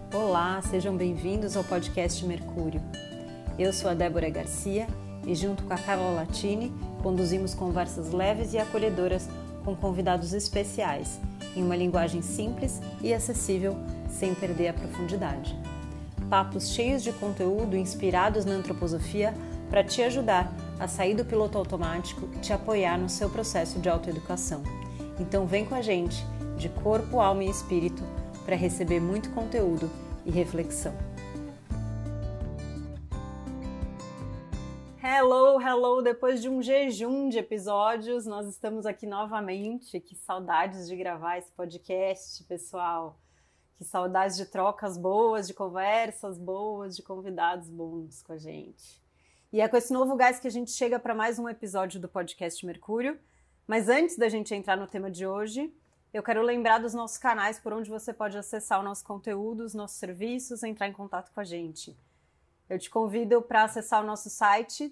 Olá, sejam bem-vindos ao podcast Mercúrio. Eu sou a Débora Garcia e junto com a Carla Latini conduzimos conversas leves e acolhedoras com convidados especiais, em uma linguagem simples e acessível, sem perder a profundidade. Papos cheios de conteúdo inspirados na antroposofia para te ajudar a sair do piloto automático e te apoiar no seu processo de autoeducação. Então vem com a gente, de corpo, alma e espírito, para receber muito conteúdo e reflexão. Hello! Depois de um jejum de episódios, nós estamos aqui novamente. Que saudades de gravar esse podcast, pessoal. Que saudades de trocas boas, de conversas boas, de convidados bons com a gente. E é com esse novo gás que a gente chega para mais um episódio do podcast Mercúrio. Mas antes da gente entrar no tema de hoje, eu quero lembrar dos nossos canais por onde você pode acessar o nosso conteúdo, os nossos serviços, entrar em contato com a gente. Eu te convido para acessar o nosso site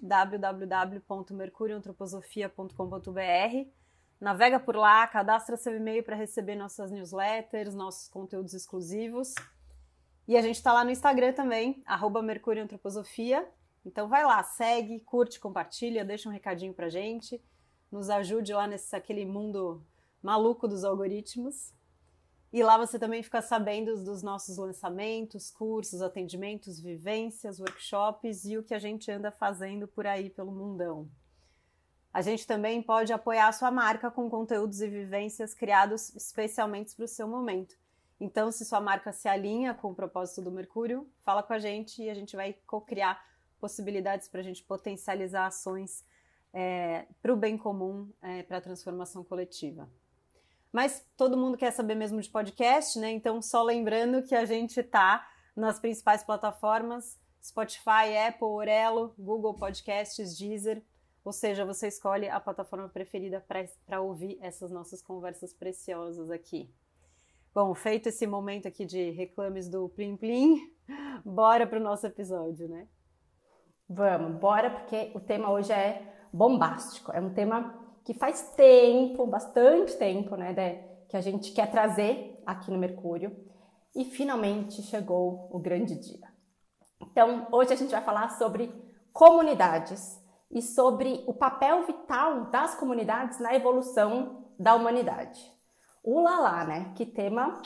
www.mercurioantroposofia.com.br. Navega por lá, cadastra seu e-mail para receber nossas newsletters, nossos conteúdos exclusivos. E a gente está lá no Instagram também, @mercurioantroposofia. Então vai lá, segue, curte, compartilha, deixa um recadinho pra gente. Nos ajude lá aquele mundo maluco dos algoritmos. E lá você também fica sabendo dos nossos lançamentos, cursos, atendimentos, vivências, workshops e o que a gente anda fazendo por aí pelo mundão. A gente também pode apoiar a sua marca com conteúdos e vivências criados especialmente para o seu momento. Então, se sua marca se alinha com o propósito do Mercúrio, fala com a gente e a gente vai co-criar possibilidades para a gente potencializar ações para o bem comum, para a transformação coletiva. Mas todo mundo quer saber mesmo de podcast, né? Então, só lembrando que a gente está nas principais plataformas, Spotify, Apple, Orelo, Google Podcasts, Deezer. Ou seja, você escolhe a plataforma preferida para ouvir essas nossas conversas preciosas aqui. Bom, feito esse momento aqui de reclames do Plim Plim, bora para o nosso episódio, né? Vamos, bora, porque o tema hoje é bombástico. É um tema que faz tempo, bastante tempo, né, que a gente quer trazer aqui no Mercúrio. E finalmente chegou o grande dia. Então, hoje a gente vai falar sobre comunidades e sobre o papel vital das comunidades na evolução da humanidade. Ulalá, né? Que tema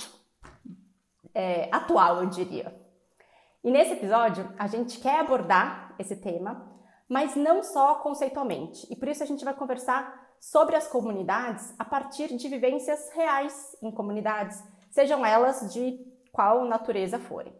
atual, eu diria. E nesse episódio, a gente quer abordar esse tema, mas não só conceitualmente. E por isso a gente vai conversar sobre as comunidades a partir de vivências reais em comunidades, sejam elas de qual natureza forem.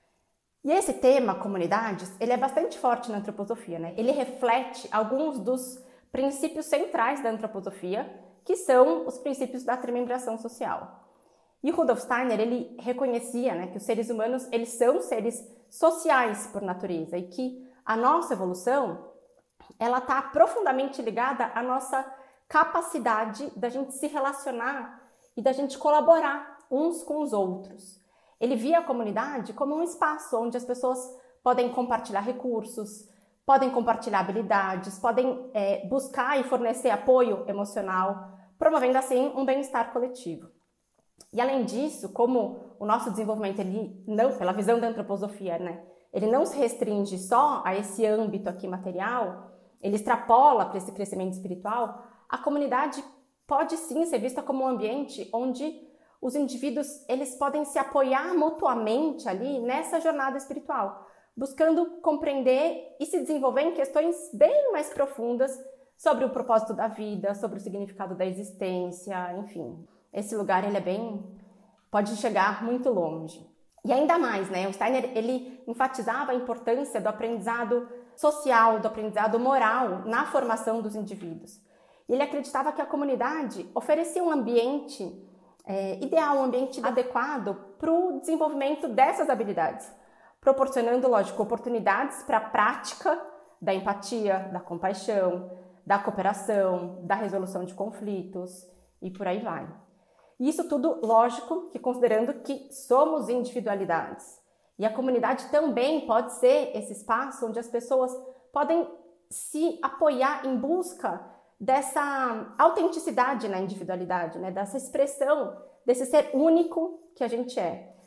E esse tema, comunidades, ele é bastante forte na antroposofia, né? Ele reflete alguns dos princípios centrais da antroposofia, que são os princípios da tremembração social. E Rudolf Steiner, ele reconhecia, né, que os seres humanos, eles são seres sociais por natureza e que a nossa evolução, ela está profundamente ligada à nossa capacidade da gente se relacionar e da gente colaborar uns com os outros. Ele via a comunidade como um espaço onde as pessoas podem compartilhar recursos, podem compartilhar habilidades, podem buscar e fornecer apoio emocional, promovendo assim um bem-estar coletivo. E além disso, como o nosso desenvolvimento, ele não, pela visão da antroposofia, né, ele não se restringe só a esse âmbito aqui material, ele extrapola para esse crescimento espiritual, a comunidade pode sim ser vista como um ambiente onde os indivíduos eles podem se apoiar mutuamente ali nessa jornada espiritual, buscando compreender e se desenvolver em questões bem mais profundas sobre o propósito da vida, sobre o significado da existência, enfim. Esse lugar ele pode chegar muito longe. E ainda mais, né? O Steiner ele enfatizava a importância do aprendizado social, do aprendizado moral na formação dos indivíduos. E ele acreditava que a comunidade oferecia um ambiente ideal, um ambiente adequado para o desenvolvimento dessas habilidades, proporcionando, lógico, oportunidades para a prática da empatia, da compaixão, da cooperação, da resolução de conflitos e por aí vai. E isso tudo, lógico, que considerando que somos individualidades. E a comunidade também pode ser esse espaço onde as pessoas podem se apoiar em busca dessa autenticidade na individualidade, né? Dessa expressão desse ser único que a gente é.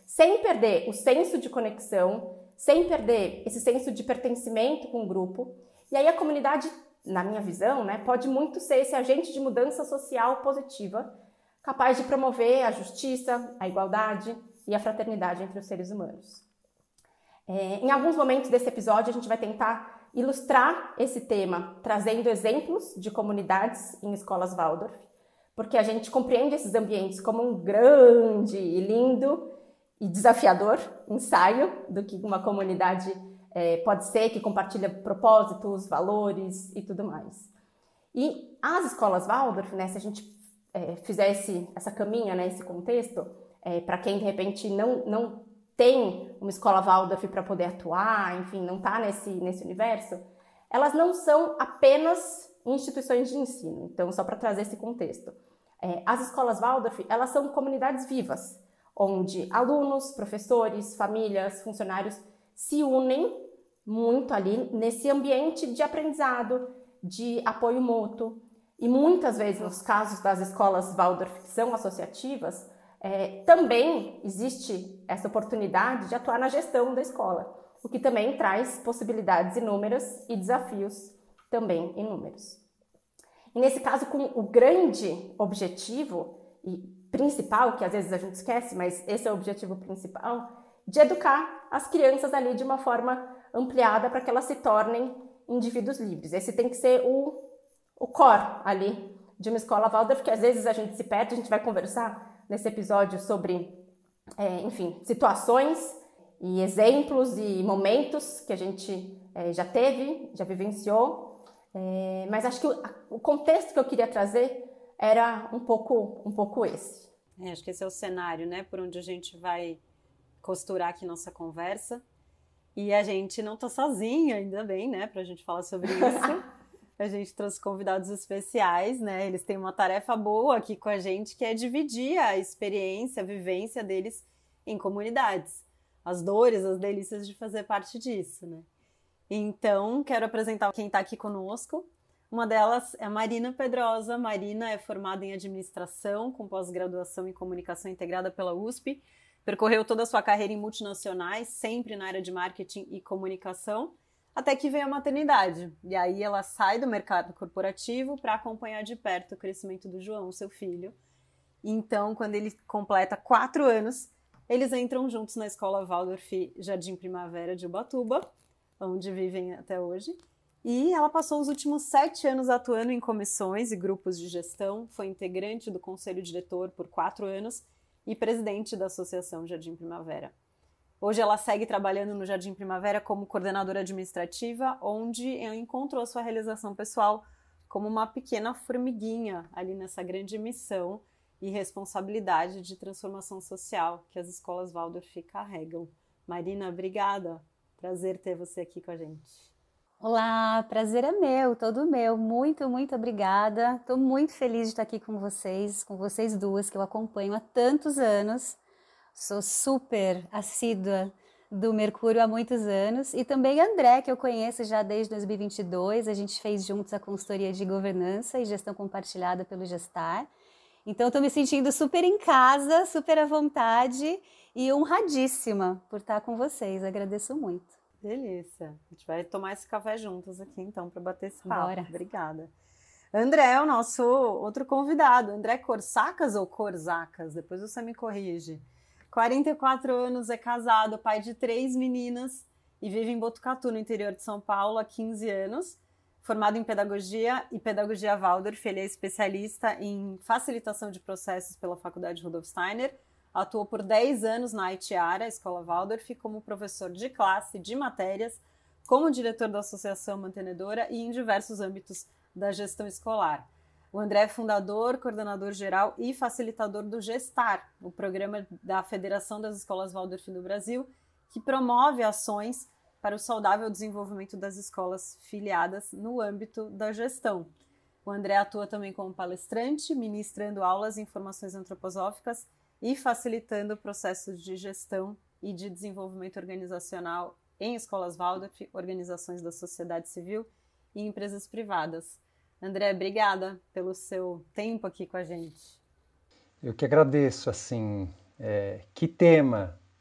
sem perder o senso de conexão, sem perder esse senso de pertencimento com o grupo. E aí a comunidade, na minha visão, né, pode muito ser esse agente de mudança social positiva, capaz de promover a justiça, a igualdade e a fraternidade entre os seres humanos. Em alguns momentos desse episódio, a gente vai tentar ilustrar esse tema, trazendo exemplos de comunidades em escolas Waldorf, porque a gente compreende esses ambientes como um grande e lindo e desafiador ensaio do que uma comunidade pode ser, que compartilha propósitos, valores e tudo mais. E as escolas Waldorf, né, se a gente fizer essa caminha, né, esse contexto, para quem de repente não tem uma escola Waldorf para poder atuar, enfim, não está nesse universo, elas não são apenas instituições de ensino. Então, só para trazer esse contexto. As escolas Waldorf, elas são comunidades vivas, onde alunos, professores, famílias, funcionários se unem muito ali nesse ambiente de aprendizado, de apoio mútuo. E muitas vezes, nos casos das escolas Waldorf que são associativas, também existe essa oportunidade de atuar na gestão da escola, o que também traz possibilidades inúmeras e desafios também inúmeros. E nesse caso, com o grande objetivo e principal, que às vezes a gente esquece, mas esse é o objetivo principal, de educar as crianças ali de uma forma ampliada para que elas se tornem indivíduos livres. Esse tem que ser o core ali de uma escola Waldorf, porque às vezes a gente se perde. A gente vai conversar nesse episódio sobre, enfim, situações e exemplos e momentos que a gente já teve, já vivenciou. Mas acho que o contexto que eu queria trazer era um pouco esse. Acho que esse é o cenário, né, por onde a gente vai costurar aqui nossa conversa. E a gente não tá sozinha, ainda bem, né, pra gente falar sobre isso. A gente trouxe convidados especiais, né, eles têm uma tarefa boa aqui com a gente, que é dividir a experiência, a vivência deles em comunidades. As dores, as delícias de fazer parte disso, né. Então, quero apresentar quem está aqui conosco. Uma delas é a Marina Pedrosa. Marina é formada em administração, com pós-graduação em comunicação integrada pela USP. Percorreu toda a sua carreira em multinacionais, sempre na área de marketing e comunicação, até que veio a maternidade. E aí ela sai do mercado corporativo para acompanhar de perto o crescimento do João, seu filho. Então, quando ele completa 4 anos, eles entram juntos na escola Waldorf Jardim Primavera de Ubatuba, onde vivem até hoje. E ela passou os últimos 7 anos atuando em comissões e grupos de gestão, foi integrante do conselho diretor por 4 anos e presidente da Associação Jardim Primavera. Hoje ela segue trabalhando no Jardim Primavera como coordenadora administrativa, onde ela encontrou sua realização pessoal como uma pequena formiguinha ali nessa grande missão e responsabilidade de transformação social que as escolas Waldorf carregam. Marina, obrigada. Prazer ter você aqui com a gente. Olá, prazer é meu, todo meu. Muito, muito obrigada. Estou muito feliz de estar aqui com vocês duas, que eu acompanho há tantos anos. Sou super assídua do Mercúrio há muitos anos. E também André, que eu conheço já desde 2022. A gente fez juntos a consultoria de governança e gestão compartilhada pelo Gestar. Então, estou me sentindo super em casa, super à vontade e honradíssima por estar com vocês. Agradeço muito. Delícia. A gente vai tomar esse café juntos aqui, então, para bater esse papo. Bora. Obrigada. André é o nosso outro convidado. André Corsacas ou Corzacas? Depois você me corrige. 44 anos, é casado, pai de 3 meninas e vive em Botucatu, no interior de São Paulo, há 15 anos. Formado em Pedagogia e Pedagogia Waldorf, ele é especialista em facilitação de processos pela Faculdade Rudolf Steiner. Atuou por 10 anos na Itiara, Escola Waldorf, como professor de classe, de matérias, como diretor da Associação Mantenedora e em diversos âmbitos da gestão escolar. O André é fundador, coordenador geral e facilitador do Gestar, o programa da Federação das Escolas Waldorf no Brasil, que promove ações para o saudável desenvolvimento das escolas filiadas no âmbito da gestão. O André atua também como palestrante, ministrando aulas em formações antroposóficas e facilitando processos de gestão e de desenvolvimento organizacional em escolas Waldorf, organizações da sociedade civil e empresas privadas. André, obrigada pelo seu tempo aqui com a gente. Eu que agradeço, assim, que tema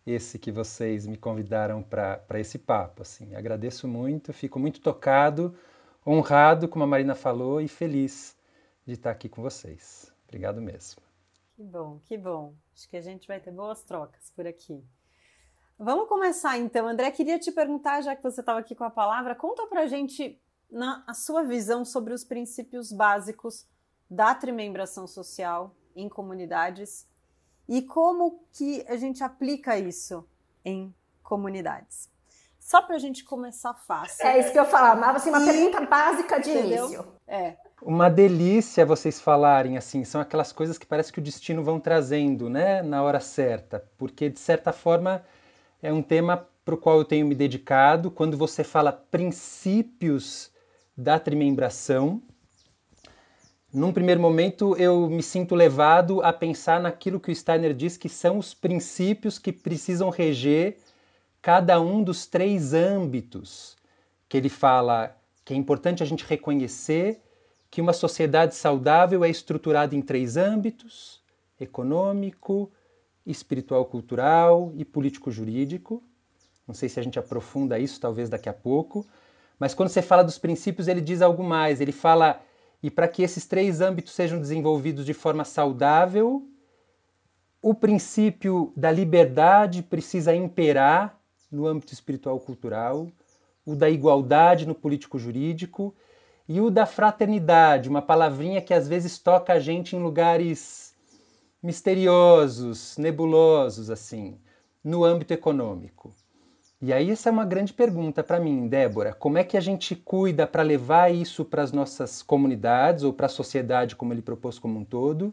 esse que vocês me convidaram para esse papo. Assim. Agradeço muito, fico muito tocado, honrado, como a Marina falou, e feliz de estar aqui com vocês. Obrigado mesmo. Que bom, que bom. Acho que a gente vai ter boas trocas por aqui. Vamos começar então. André, queria te perguntar, já que você estava aqui com a palavra, conta pra gente a sua visão sobre os princípios básicos da trimembração social em comunidades e como que a gente aplica isso em comunidades. Só pra gente começar fácil. É isso que eu falava, assim, uma pergunta básica de Entendeu? início. Uma delícia vocês falarem assim, são aquelas coisas que parece que o destino vão trazendo, né, na hora certa, porque de certa forma é um tema para o qual eu tenho me dedicado. Quando você fala princípios da trimembração, num primeiro momento eu me sinto levado a pensar naquilo que o Steiner diz que são os princípios que precisam reger cada um dos 3 âmbitos que ele fala que é importante a gente reconhecer que uma sociedade saudável é estruturada em 3 âmbitos: econômico, espiritual-cultural e político-jurídico. Não sei se a gente aprofunda isso, talvez daqui a pouco. Mas quando você fala dos princípios, ele diz algo mais. Ele fala, e para que esses 3 âmbitos sejam desenvolvidos de forma saudável, o princípio da liberdade precisa imperar no âmbito espiritual-cultural, o da igualdade no político-jurídico, e o da fraternidade, uma palavrinha que às vezes toca a gente em lugares misteriosos, nebulosos, assim, no âmbito econômico. E aí essa é uma grande pergunta para mim, Débora. Como é que a gente cuida para levar isso para as nossas comunidades ou para a sociedade, como ele propôs como um todo,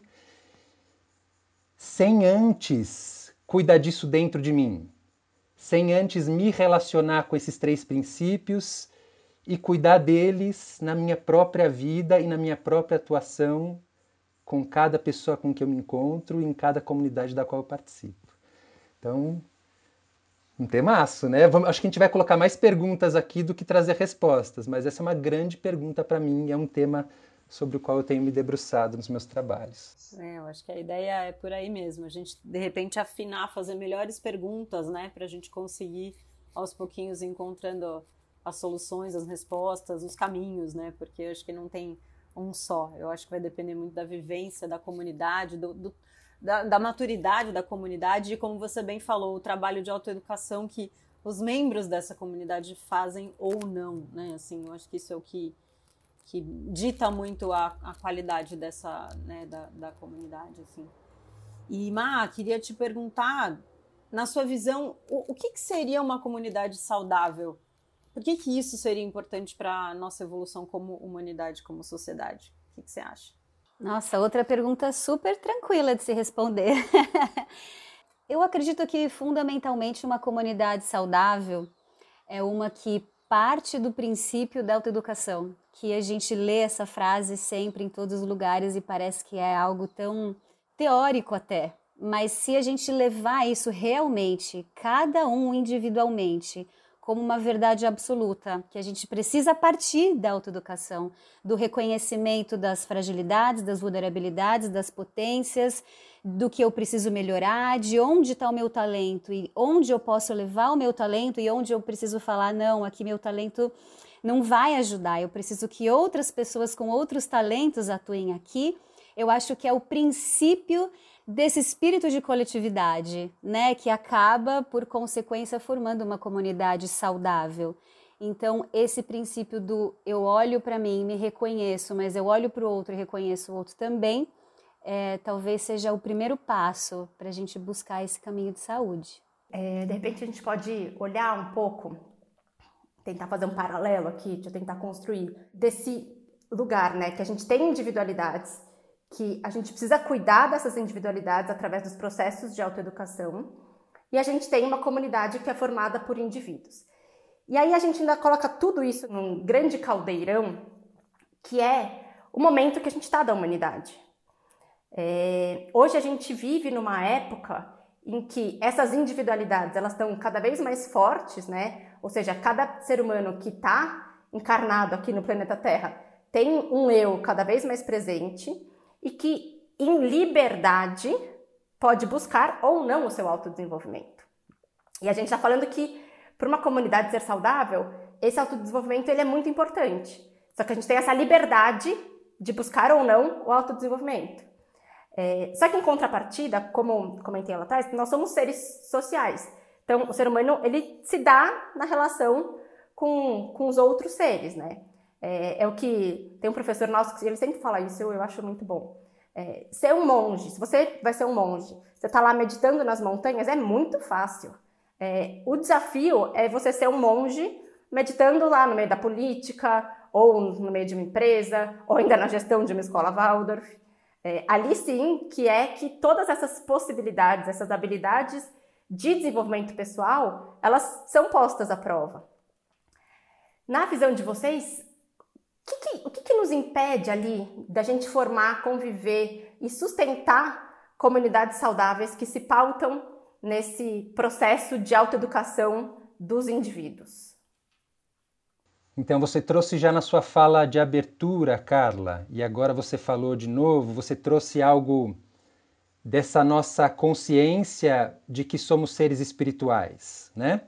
sem antes cuidar disso dentro de mim? Sem antes me relacionar com esses 3 princípios e cuidar deles na minha própria vida e na minha própria atuação com cada pessoa com que eu me encontro e em cada comunidade da qual eu participo. Então, um temaço, né? Acho que a gente vai colocar mais perguntas aqui do que trazer respostas, mas essa é uma grande pergunta para mim e é um tema sobre o qual eu tenho me debruçado nos meus trabalhos. Eu acho que a ideia é por aí mesmo, a gente de repente afinar, fazer melhores perguntas, né, para a gente conseguir aos pouquinhos encontrando as soluções, as respostas, os caminhos, né, porque eu acho que não tem um só, eu acho que vai depender muito da vivência da comunidade, da maturidade da comunidade e, como você bem falou, o trabalho de autoeducação que os membros dessa comunidade fazem ou não, né, assim, eu acho que isso é o que dita muito a qualidade dessa, né, da comunidade, assim. E, Má, queria te perguntar, na sua visão, o que seria uma comunidade saudável? Por que isso seria importante para a nossa evolução como humanidade, como sociedade? O que você acha? Nossa, outra pergunta super tranquila de se responder. Eu acredito que, fundamentalmente, uma comunidade saudável é uma que parte do princípio da autoeducação, que a gente lê essa frase sempre em todos os lugares e parece que é algo tão teórico até. Mas se a gente levar isso realmente, cada um individualmente, como uma verdade absoluta, que a gente precisa partir da autoeducação, do reconhecimento das fragilidades, das vulnerabilidades, das potências, do que eu preciso melhorar, de onde está o meu talento e onde eu posso levar o meu talento e onde eu preciso falar, não, aqui meu talento não vai ajudar, eu preciso que outras pessoas com outros talentos atuem aqui. Eu acho que é o princípio desse espírito de coletividade, né, que acaba, por consequência, formando uma comunidade saudável. Então, esse princípio do eu olho para mim, me reconheço, mas eu olho para o outro e reconheço o outro também, talvez seja o primeiro passo para a gente buscar esse caminho de saúde. De repente, a gente pode olhar um pouco, tentar fazer um paralelo aqui, deixa eu tentar construir, desse lugar, né, que a gente tem individualidades, que a gente precisa cuidar dessas individualidades através dos processos de autoeducação, e a gente tem uma comunidade que é formada por indivíduos. E aí a gente ainda coloca tudo isso num grande caldeirão, que é o momento que a gente está da humanidade. Hoje a gente vive numa época em que essas individualidades elas estão cada vez mais fortes, né? Ou seja, cada ser humano que está encarnado aqui no planeta Terra tem um eu cada vez mais presente, e que, em liberdade, pode buscar ou não o seu autodesenvolvimento. E a gente está falando que, para uma comunidade ser saudável, esse autodesenvolvimento ele é muito importante. Só que a gente tem essa liberdade de buscar ou não o autodesenvolvimento. Só que em contrapartida, como comentei lá atrás, nós somos seres sociais. Então, o ser humano, ele se dá na relação com os outros seres, né? É o que tem um professor nosso que ele sempre fala isso, eu acho muito bom. Ser um monge, se você vai ser um monge, você está lá meditando nas montanhas, é muito fácil. O desafio é você ser um monge meditando lá no meio da política, ou no meio de uma empresa, ou ainda na gestão de uma escola Waldorf. Ali sim que todas essas possibilidades, essas habilidades de desenvolvimento pessoal, elas são postas à prova. Na visão de vocês, o que nos impede ali da gente formar, conviver e sustentar comunidades saudáveis que se pautam nesse processo de autoeducação dos indivíduos? Então você trouxe já na sua fala de abertura, Carla, e agora você falou de novo, você trouxe algo dessa nossa consciência de que somos seres espirituais, né?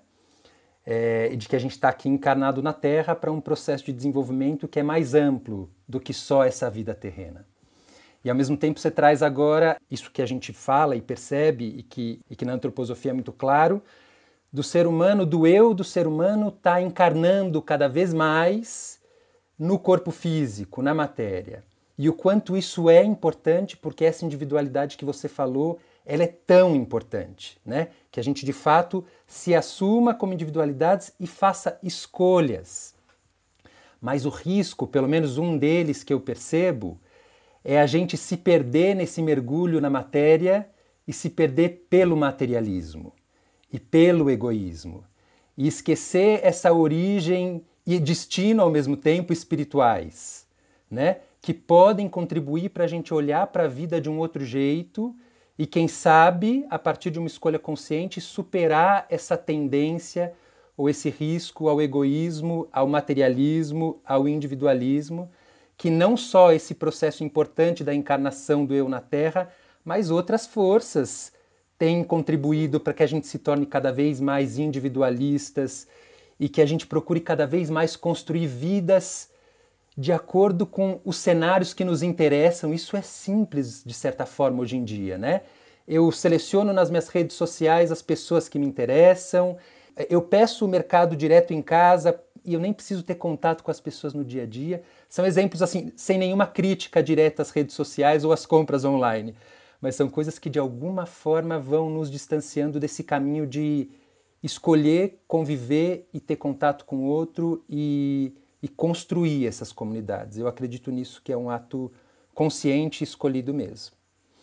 E de que a gente está aqui encarnado na Terra para um processo de desenvolvimento que é mais amplo do que só essa vida terrena. E ao mesmo tempo você traz agora isso que a gente fala e percebe e que na antroposofia é muito claro, do ser humano, do eu do ser humano está encarnando cada vez mais no corpo físico, na matéria. E o quanto isso é importante, porque essa individualidade que você falou, ela é tão importante, né? Que a gente de fato se assuma como individualidades e faça escolhas. Mas o risco, pelo menos um deles que eu percebo, é a gente se perder nesse mergulho na matéria e se perder pelo materialismo e pelo egoísmo, e esquecer essa origem e destino ao mesmo tempo espirituais, né? Que podem contribuir para a gente olhar para a vida de um outro jeito e, quem sabe, a partir de uma escolha consciente, superar essa tendência ou esse risco ao egoísmo, ao materialismo, ao individualismo, que não só esse processo importante da encarnação do eu na Terra, mas outras forças têm contribuído para que a gente se torne cada vez mais individualistas e que a gente procure cada vez mais construir vidas de acordo com os cenários que nos interessam. Isso é simples, de certa forma, hoje em dia, né? Eu seleciono nas minhas redes sociais as pessoas que me interessam, eu peço o mercado direto em casa e eu nem preciso ter contato com as pessoas no dia a dia. São exemplos, assim, sem nenhuma crítica direta às redes sociais ou às compras online, mas são coisas que, de alguma forma, vão nos distanciando desse caminho de escolher, conviver e ter contato com o outro e construir essas comunidades. Eu acredito nisso, que é um ato consciente e escolhido mesmo.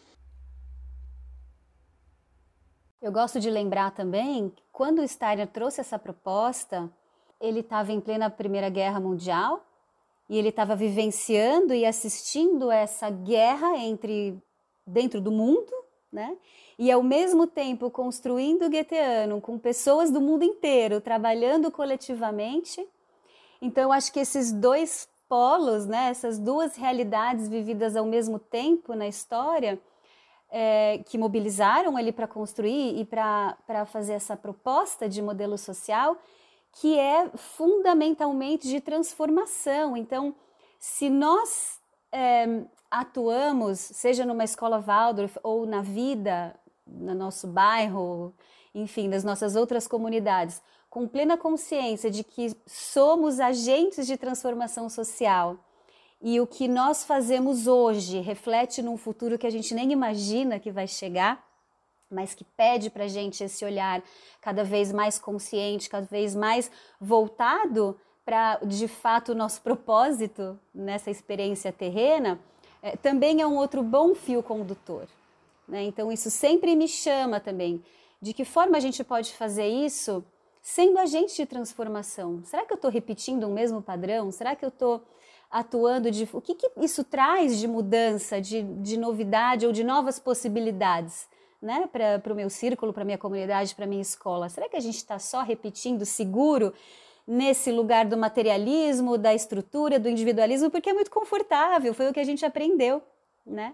Eu gosto de lembrar também que quando o Steiner trouxe essa proposta, ele estava em plena Primeira Guerra Mundial e ele estava vivenciando e assistindo essa guerra dentro do mundo, né? E ao mesmo tempo construindo o Goetheanum com pessoas do mundo inteiro trabalhando coletivamente. Então, eu acho que esses dois polos, né, essas duas realidades vividas ao mesmo tempo na história, que mobilizaram ele para construir e para fazer essa proposta de modelo social, que é fundamentalmente de transformação. Então, se nós atuamos, seja numa escola Waldorf ou na vida, no nosso bairro, enfim, nas nossas outras comunidades, com plena consciência de que somos agentes de transformação social e o que nós fazemos hoje reflete num futuro que a gente nem imagina que vai chegar, mas que pede para a gente esse olhar cada vez mais consciente, cada vez mais voltado para, de fato, o nosso propósito nessa experiência terrena, também é um outro bom fio condutor, né? Então, isso sempre me chama também. De que forma a gente pode fazer isso sendo agente de transformação? Será que eu estou repetindo um mesmo padrão? Será que eu estou atuando o que isso traz de mudança, de novidade ou de novas possibilidades, né? Para o meu círculo, para a minha comunidade, para a minha escola? Será que a gente está só repetindo seguro nesse lugar do materialismo, da estrutura, do individualismo, porque é muito confortável, foi o que a gente aprendeu, né?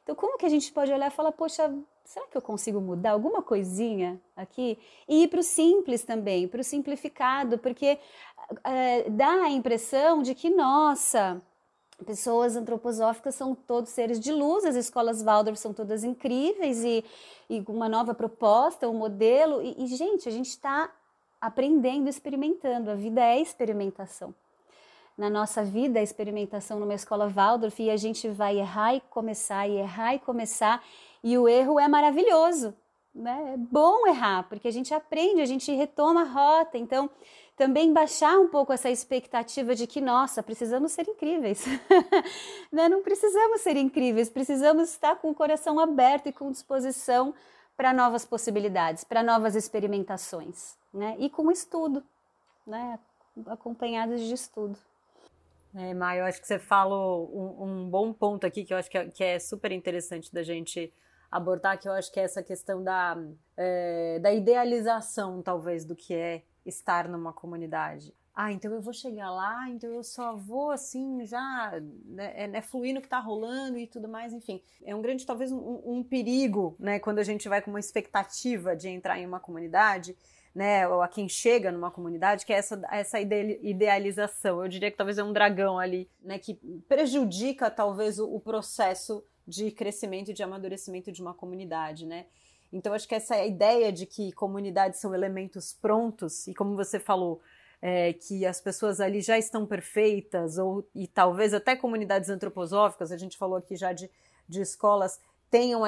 Então, como que a gente pode olhar e falar, poxa, será que eu consigo mudar alguma coisinha aqui? E ir para o simples também, para o simplificado, porque dá a impressão de que, nossa, pessoas antroposóficas são todos seres de luz, as escolas Waldorf são todas incríveis e uma nova proposta, um modelo. Gente, a gente está aprendendo, experimentando. A vida é experimentação. Na nossa vida, a experimentação numa escola Waldorf, e a gente vai errar e começar, e o erro é maravilhoso, né? É bom errar, porque a gente aprende, a gente retoma a rota. Então, também baixar um pouco essa expectativa de que, nossa, precisamos ser incríveis. Né? Não precisamos ser incríveis, precisamos estar com o coração aberto e com disposição para novas possibilidades, para novas experimentações, né? E com estudo, né? Acompanhados de estudo. Mai, eu acho que você falou um bom ponto aqui, que eu acho que é super interessante da gente abordar, que eu acho que é essa questão da idealização, talvez, do que é estar numa comunidade. Então eu vou chegar lá, então eu só vou, assim, já fluir no que tá rolando e tudo mais, enfim. É um grande, talvez, um perigo, né, quando a gente vai com uma expectativa de entrar em uma comunidade, né, ou a quem chega numa comunidade, que é essa idealização. Eu diria que talvez é um dragão ali, né, que prejudica talvez o processo de crescimento e de amadurecimento de uma comunidade, né. Então acho que essa ideia de que comunidades são elementos prontos, e como você falou, que as pessoas ali já estão perfeitas, e talvez até comunidades antroposóficas, a gente falou aqui já de escolas, tenham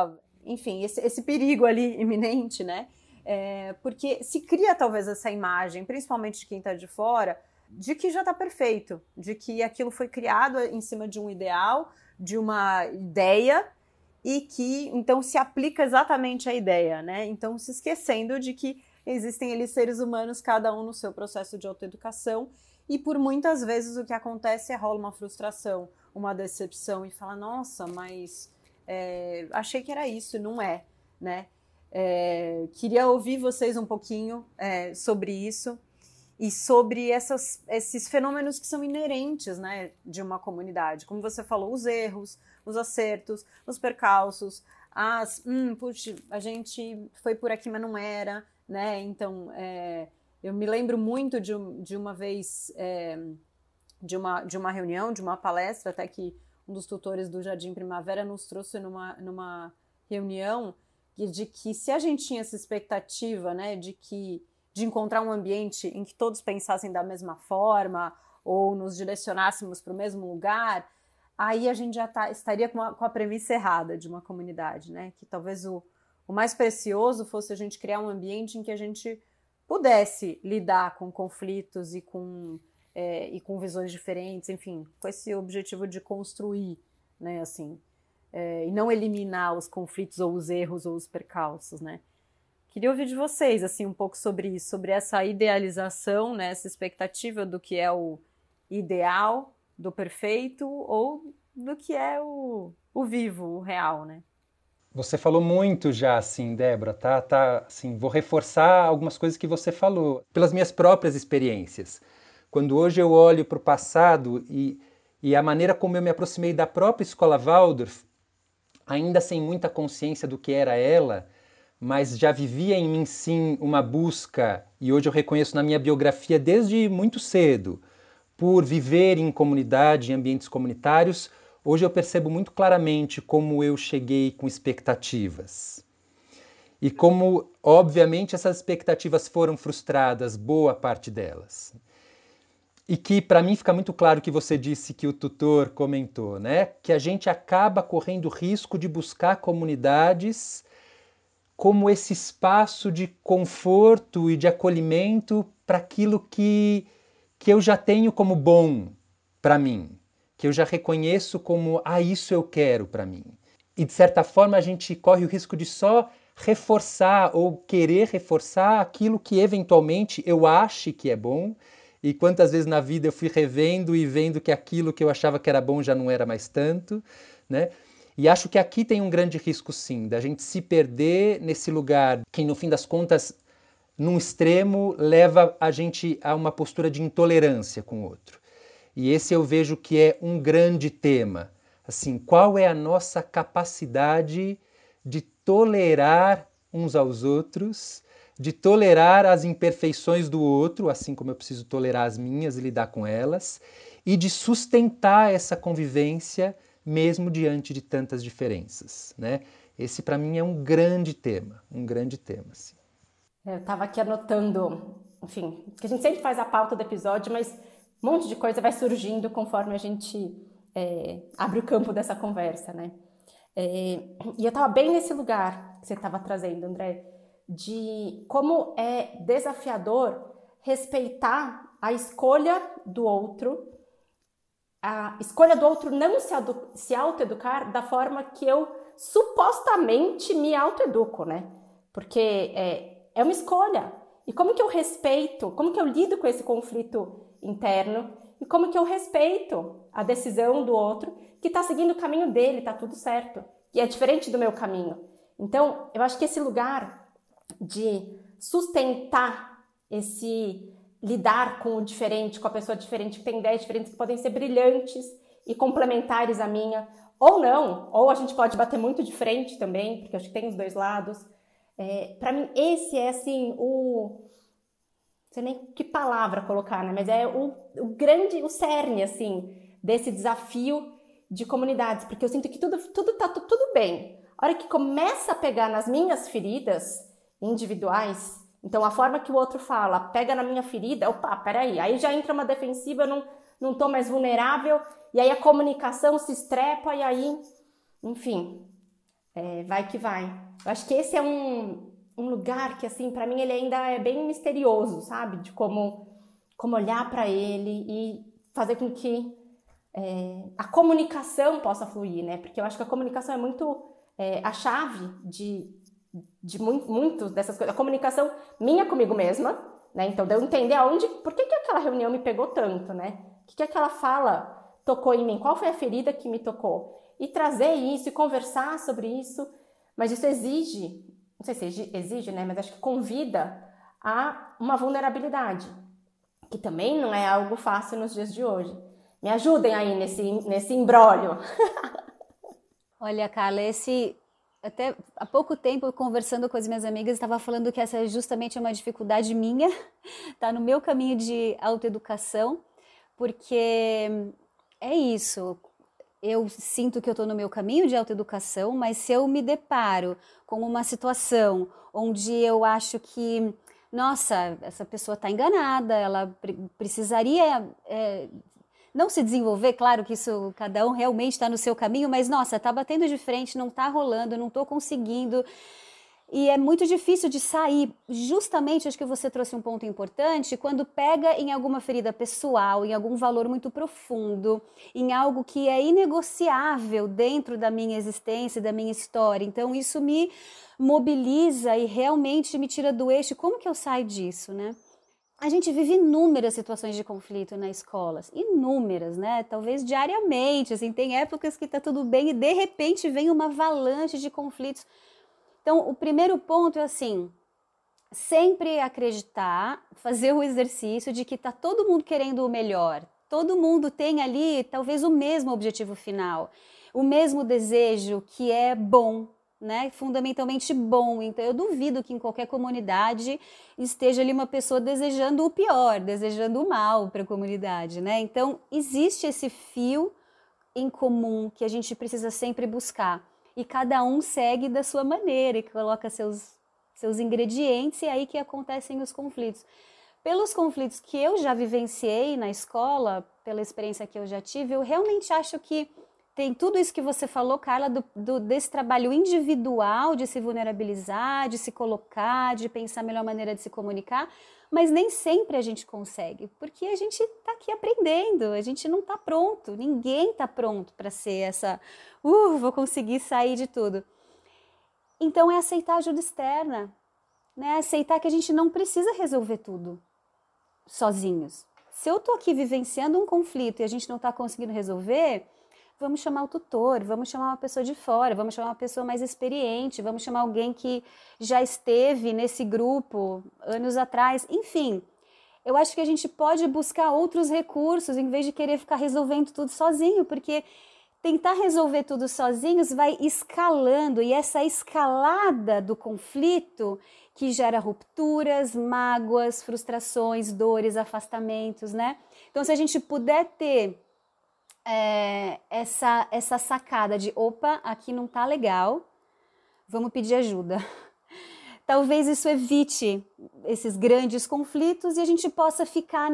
esse perigo ali iminente, né? Porque se cria talvez essa imagem, principalmente de quem está de fora, de que já está perfeito, de que aquilo foi criado em cima de um ideal, de uma ideia, e que então se aplica exatamente a ideia, né? Então se esquecendo de que existem ali seres humanos, cada um no seu processo de autoeducação, e por muitas vezes o que acontece rola uma frustração, uma decepção, e fala, nossa, mas achei que era isso, não é, né? Queria ouvir vocês um pouquinho sobre isso e sobre esses fenômenos que são inerentes, né, de uma comunidade. Como você falou, os erros, os acertos, os percalços, puxa, a gente foi por aqui, mas não era, né? Então, eu me lembro muito de uma vez, de uma reunião, de uma palestra, até que um dos tutores do Jardim Primavera nos trouxe numa reunião, de que se a gente tinha essa expectativa, né, de encontrar um ambiente em que todos pensassem da mesma forma ou nos direcionássemos para o mesmo lugar, aí a gente já estaria com a premissa errada de uma comunidade, né? Que talvez o mais precioso fosse a gente criar um ambiente em que a gente pudesse lidar com conflitos e com visões diferentes, enfim, com esse objetivo de construir, né, assim, e não eliminar os conflitos ou os erros ou os percalços, né? Queria ouvir de vocês, assim, um pouco sobre isso, sobre essa idealização, né, essa expectativa do que é o ideal, do perfeito, ou do que é o vivo, o real, né? Você falou muito já, assim, Débora, tá, assim, vou reforçar algumas coisas que você falou, pelas minhas próprias experiências. Quando hoje eu olho para o passado e a maneira como eu me aproximei da própria escola Waldorf, ainda sem muita consciência do que era ela, mas já vivia em mim sim uma busca, e hoje eu reconheço na minha biografia desde muito cedo, por viver em comunidade, em ambientes comunitários. Hoje eu percebo muito claramente como eu cheguei com expectativas. E como, obviamente, essas expectativas foram frustradas, boa parte delas. E que, para mim, fica muito claro que você disse, que o tutor comentou, né? Que a gente acaba correndo risco de buscar comunidades como esse espaço de conforto e de acolhimento para aquilo que eu já tenho como bom para mim, que eu já reconheço como, isso eu quero para mim. E, de certa forma, a gente corre o risco de só reforçar ou querer reforçar aquilo que, eventualmente, eu ache que é bom. E quantas vezes na vida eu fui revendo e vendo que aquilo que eu achava que era bom já não era mais tanto, né? E acho que aqui tem um grande risco, sim, da gente se perder nesse lugar que, no fim das contas, num extremo, leva a gente a uma postura de intolerância com o outro. E esse eu vejo que é um grande tema. Assim, qual é a nossa capacidade de tolerar uns aos outros, de tolerar as imperfeições do outro, assim como eu preciso tolerar as minhas e lidar com elas, e de sustentar essa convivência mesmo diante de tantas diferenças, né? Esse para mim é um grande tema, assim. Eu estava aqui anotando, enfim, que a gente sempre faz a pauta do episódio, mas um monte de coisa vai surgindo conforme a gente abre o campo dessa conversa, né? E eu estava bem nesse lugar que você estava trazendo, André, de como é desafiador respeitar a escolha do outro, a escolha do outro não se autoeducar da forma que eu supostamente me autoeduco, né? Porque é uma escolha. E como que eu respeito, como que eu lido com esse conflito interno e como que eu respeito a decisão do outro que está seguindo o caminho dele, está tudo certo, e é diferente do meu caminho. Então, eu acho que esse lugar de sustentar esse lidar com o diferente, com a pessoa diferente, que tem ideias diferentes, que podem ser brilhantes e complementares à minha, ou não, ou a gente pode bater muito de frente também, porque eu acho que tem os dois lados. Para mim, esse é assim, não sei nem que palavra colocar, né? Mas é o cerne, assim, desse desafio de comunidades, porque eu sinto que tudo tá tudo bem. A hora que começa a pegar nas minhas feridas individuais, então a forma que o outro fala, pega na minha ferida, opa, peraí, aí já entra uma defensiva, eu não tô mais vulnerável, e aí a comunicação se estrepa, e aí, enfim, vai que vai. Eu acho que esse é um lugar que, assim, pra mim ele ainda é bem misterioso, sabe? De como olhar pra ele e fazer com que a comunicação possa fluir, né? Porque eu acho que a comunicação é muito a chave de muito dessas coisas. A comunicação minha comigo mesma, né? Então, de eu entender por que aquela reunião me pegou tanto, né? O que aquela fala tocou em mim? Qual foi a ferida que me tocou? E trazer isso e conversar sobre isso. Mas isso exige, não sei se exige, né? Mas acho que convida a uma vulnerabilidade, que também não é algo fácil nos dias de hoje. Me ajudem aí nesse imbróglio. Olha, Carla, até há pouco tempo, conversando com as minhas amigas, estava falando que essa justamente é uma dificuldade minha, tá no meu caminho de autoeducação, porque é isso, eu sinto que eu estou no meu caminho de autoeducação, mas se eu me deparo com uma situação onde eu acho que, nossa, essa pessoa está enganada, ela precisaria não se desenvolver, claro que isso, cada um realmente está no seu caminho, mas nossa, está batendo de frente, não está rolando, não estou conseguindo, e é muito difícil de sair. Justamente, acho que você trouxe um ponto importante, quando pega em alguma ferida pessoal, em algum valor muito profundo, em algo que é inegociável dentro da minha existência, da minha história. Então isso me mobiliza e realmente me tira do eixo. Como que eu saio disso, né? A gente vive inúmeras situações de conflito na escola, inúmeras, né? Talvez diariamente, assim, tem épocas que tá tudo bem e de repente vem uma avalanche de conflitos. Então, o primeiro ponto é assim, sempre acreditar, fazer o exercício de que tá todo mundo querendo o melhor, todo mundo tem ali talvez o mesmo objetivo final, o mesmo desejo que é bom, né? Fundamentalmente bom. Então eu duvido que em qualquer comunidade esteja ali uma pessoa desejando o pior, desejando o mal para a comunidade, né? Então existe esse fio em comum que a gente precisa sempre buscar. E cada um segue da sua maneira e coloca seus ingredientes, e é aí que acontecem os conflitos. Pelos conflitos que eu já vivenciei na escola, pela experiência que eu já tive, eu realmente acho que tem tudo isso que você falou, Carla, desse trabalho individual de se vulnerabilizar, de se colocar, de pensar a melhor maneira de se comunicar, mas nem sempre a gente consegue, porque a gente está aqui aprendendo, a gente não está pronto, ninguém está pronto para ser essa, vou conseguir sair de tudo. Então é aceitar ajuda externa, né? Aceitar que a gente não precisa resolver tudo sozinhos. Se eu estou aqui vivenciando um conflito e a gente não está conseguindo resolver, vamos chamar o tutor, vamos chamar uma pessoa de fora, vamos chamar uma pessoa mais experiente, vamos chamar alguém que já esteve nesse grupo anos atrás. Enfim, eu acho que a gente pode buscar outros recursos em vez de querer ficar resolvendo tudo sozinho, porque tentar resolver tudo sozinhos vai escalando, e essa escalada do conflito que gera rupturas, mágoas, frustrações, dores, afastamentos, né? Então, se a gente puder ter essa sacada de, opa, aqui não tá legal, vamos pedir ajuda. Talvez isso evite esses grandes conflitos e a gente possa ficar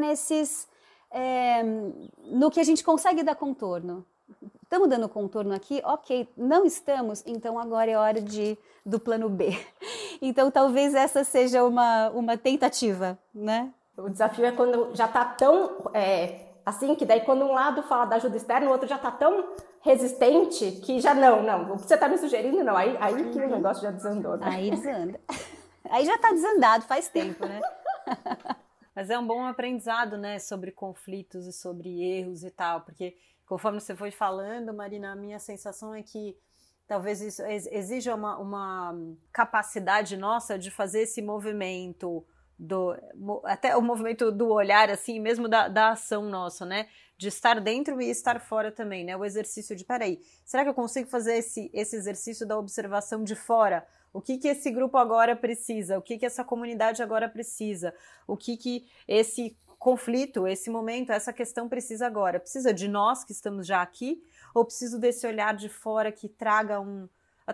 no que a gente consegue dar contorno. Estamos dando contorno aqui? Ok, não estamos, então agora é hora do plano B. Então talvez essa seja uma tentativa, né? O desafio é quando já está tão, assim, que daí quando um lado fala da ajuda externa, o outro já está tão resistente que já não, o que você está me sugerindo, não, aí que o negócio já desandou, né? Aí desanda. Aí já está desandado faz tempo, né? Mas é um bom aprendizado, né, sobre conflitos e sobre erros e tal, porque conforme você foi falando, Marina, a minha sensação é que talvez isso exija uma capacidade nossa de fazer esse movimento, até o movimento do olhar, assim, mesmo da ação nossa, né? De estar dentro e estar fora também, né? O exercício de, peraí, será que eu consigo fazer esse exercício da observação de fora? O que esse grupo agora precisa? O que essa comunidade agora precisa? O que esse conflito, esse momento, essa questão precisa agora? Precisa de nós que estamos já aqui? Ou preciso desse olhar de fora que traga um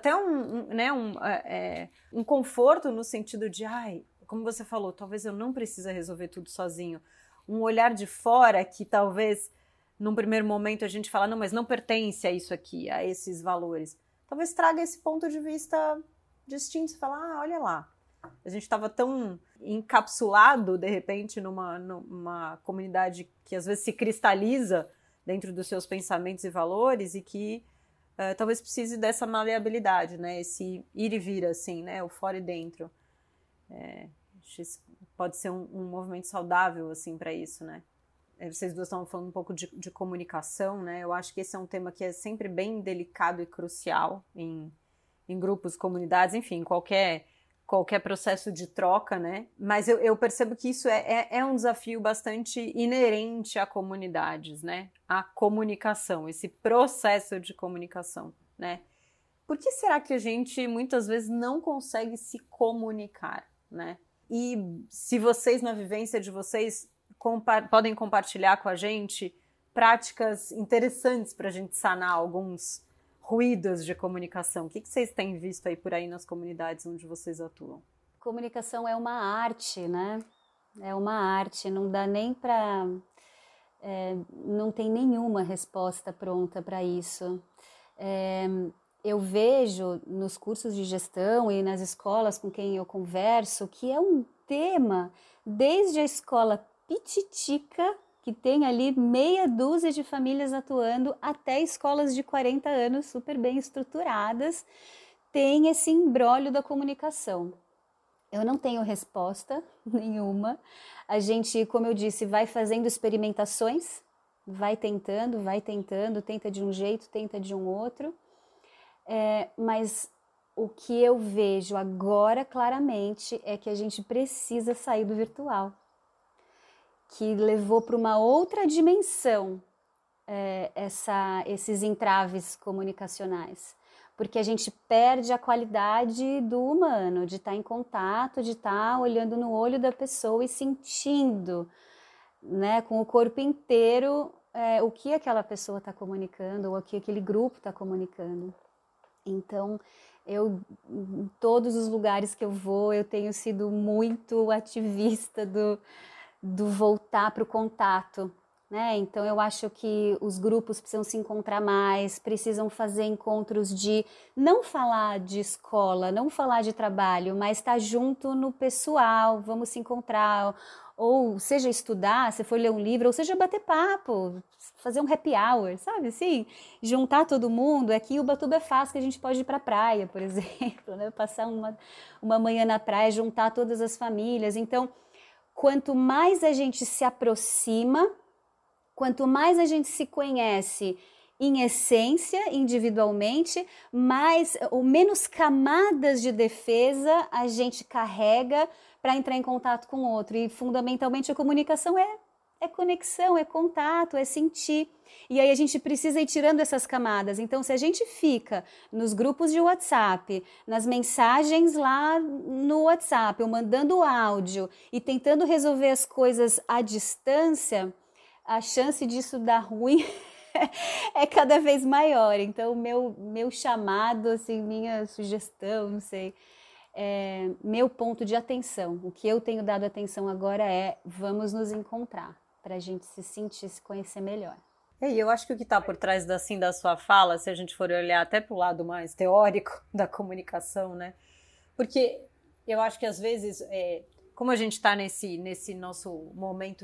conforto no sentido de, como você falou, talvez eu não precise resolver tudo sozinho. Um olhar de fora que talvez, num primeiro momento, a gente fala, não, mas não pertence a isso aqui, a esses valores. Talvez traga esse ponto de vista distinto, você fala, olha lá, a gente estava tão encapsulado, de repente, numa comunidade que às vezes se cristaliza dentro dos seus pensamentos e valores e que talvez precise dessa maleabilidade, né? Esse ir e vir, assim, né? O fora e dentro. Pode ser um movimento saudável, assim, para isso, né? Vocês duas estão falando um pouco de comunicação, né? Eu acho que esse é um tema que é sempre bem delicado e crucial em grupos, comunidades, enfim, qualquer processo de troca, né? Mas eu percebo que isso é um desafio bastante inerente a comunidades, né? A comunicação, esse processo de comunicação, né? Por que será que a gente muitas vezes não consegue se comunicar, né? E se vocês, na vivência de vocês, podem compartilhar com a gente práticas interessantes para a gente sanar alguns ruídos de comunicação. O que vocês têm visto aí por aí nas comunidades onde vocês atuam? Comunicação é uma arte, né? É uma arte, não dá nem para... não tem nenhuma resposta pronta para isso. Eu vejo nos cursos de gestão e nas escolas com quem eu converso que é um tema desde a escola pititica, que tem ali meia dúzia de famílias atuando, até escolas de 40 anos super bem estruturadas, tem esse imbróglio da comunicação. Eu não tenho resposta nenhuma. A gente, como eu disse, vai fazendo experimentações, vai tentando, tenta de um jeito, tenta de um outro. Mas o que eu vejo agora claramente é que a gente precisa sair do virtual, que levou para uma outra dimensão esses entraves comunicacionais, porque a gente perde a qualidade do humano, de estar em contato, de estar olhando no olho da pessoa e sentindo, né, com o corpo inteiro o que aquela pessoa está comunicando ou o que aquele grupo está comunicando. Então, em todos os lugares que eu vou, eu tenho sido muito ativista do voltar para o contato, né? Então eu acho que os grupos precisam se encontrar mais, precisam fazer encontros de não falar de escola, não falar de trabalho, mas estar junto no pessoal, vamos se encontrar, ou seja estudar, se for ler um livro, ou seja bater papo, fazer um happy hour, sabe assim? Juntar todo mundo. Aqui em Ubatuba é fácil, que a gente pode ir para a praia, por exemplo, né? Passar uma manhã na praia, juntar todas as famílias. Então, quanto mais a gente se aproxima, quanto mais a gente se conhece em essência, individualmente, menos camadas de defesa a gente carrega para entrar em contato com o outro. E, fundamentalmente, a comunicação é é conexão, é contato, é sentir. E aí a gente precisa ir tirando essas camadas. Então, se a gente fica nos grupos de WhatsApp, nas mensagens lá no WhatsApp, ou mandando áudio e tentando resolver as coisas à distância, a chance disso dar ruim é cada vez maior. Então, meu chamado, assim, minha sugestão, não sei, meu ponto de atenção, o que eu tenho dado atenção agora é vamos nos encontrar, para a gente se sentir, se conhecer melhor. E eu acho que o que está por trás da sua fala, se a gente for olhar até para o lado mais teórico da comunicação, né? Porque eu acho que às vezes, como a gente está nesse nosso momento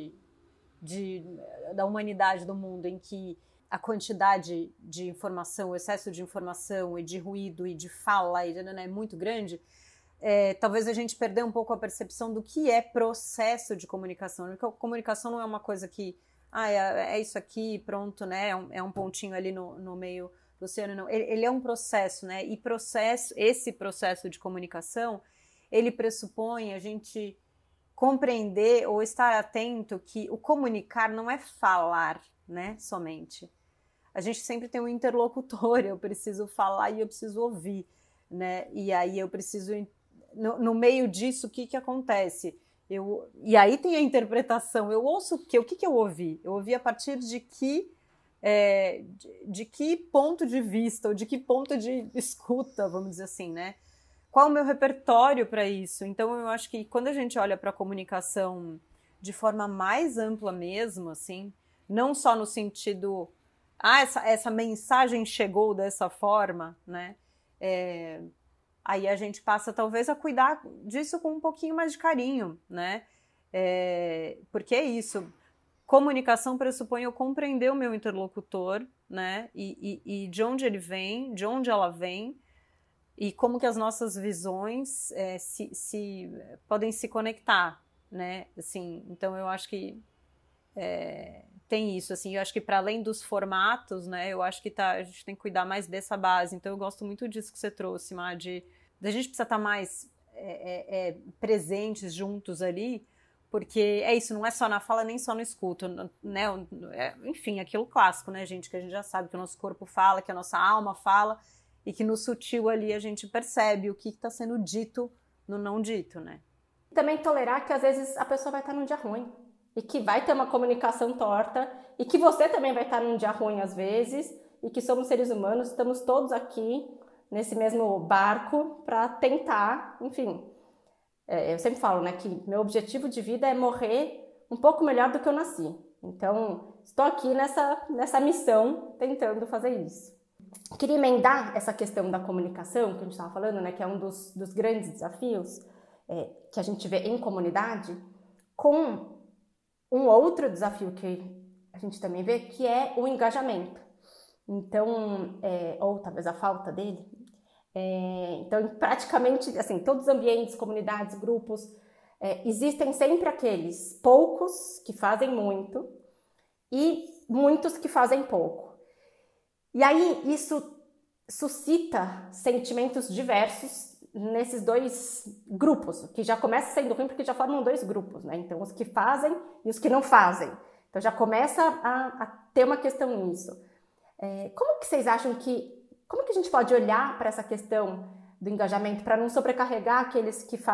da humanidade, do mundo, em que a quantidade de informação, o excesso de informação e de ruído e de fala é muito grande, talvez a gente perdeu um pouco a percepção do que é processo de comunicação. Porque a comunicação não é uma coisa que é isso aqui, pronto, né? É um pontinho ali no meio do oceano, não. Ele é um processo, né? E esse processo de comunicação, ele pressupõe a gente compreender ou estar atento que o comunicar não é falar, né? Somente. A gente sempre tem um interlocutor, eu preciso falar e eu preciso ouvir, né? E aí eu preciso... No meio disso, o que acontece? E aí tem a interpretação. Eu ouço o quê? O que eu ouvi? Eu ouvi a partir de que ponto de vista ou de que ponto de escuta, vamos dizer assim, né? Qual o meu repertório para isso? Então, eu acho que quando a gente olha para a comunicação de forma mais ampla mesmo, assim, não só no sentido, essa mensagem chegou dessa forma, né? Aí a gente passa talvez a cuidar disso com um pouquinho mais de carinho, né? Porque é isso, comunicação pressupõe eu compreender o meu interlocutor, né? E de onde ele vem, de onde ela vem, e como que as nossas visões podem se conectar, né? Assim, então eu acho que tem isso, assim, eu acho que para além dos formatos, né, eu acho que a gente tem que cuidar mais dessa base. Então eu gosto muito disso que você trouxe, Má, a gente precisa estar mais presentes juntos ali, porque isso, não é só na fala nem só no escuto, né? Enfim, aquilo clássico, né, gente, que a gente já sabe que o nosso corpo fala, que a nossa alma fala, e que no sutil ali a gente percebe o que está sendo dito no não dito, né? Também tolerar que às vezes a pessoa vai estar num dia ruim, e que vai ter uma comunicação torta, e que você também vai estar num dia ruim às vezes, e que somos seres humanos, estamos todos aqui nesse mesmo barco para tentar, enfim. Eu sempre falo, né, que meu objetivo de vida é morrer um pouco melhor do que eu nasci. Então, estou aqui nessa missão tentando fazer isso. Queria emendar essa questão da comunicação que a gente estava falando, né, que é um dos grandes desafios que a gente vê em comunidade, com um outro desafio que a gente também vê, que é o engajamento. Então, ou talvez a falta dele. Então, praticamente, assim, todos os ambientes, comunidades, grupos, existem sempre aqueles poucos que fazem muito e muitos que fazem pouco. E aí, isso suscita sentimentos diversos nesses dois grupos, que já começa sendo ruim porque já formam dois grupos, né? Então, os que fazem e os que não fazem. Então, já começa a ter uma questão nisso. Como que vocês acham como que a gente pode olhar para essa questão do engajamento para não sobrecarregar aqueles que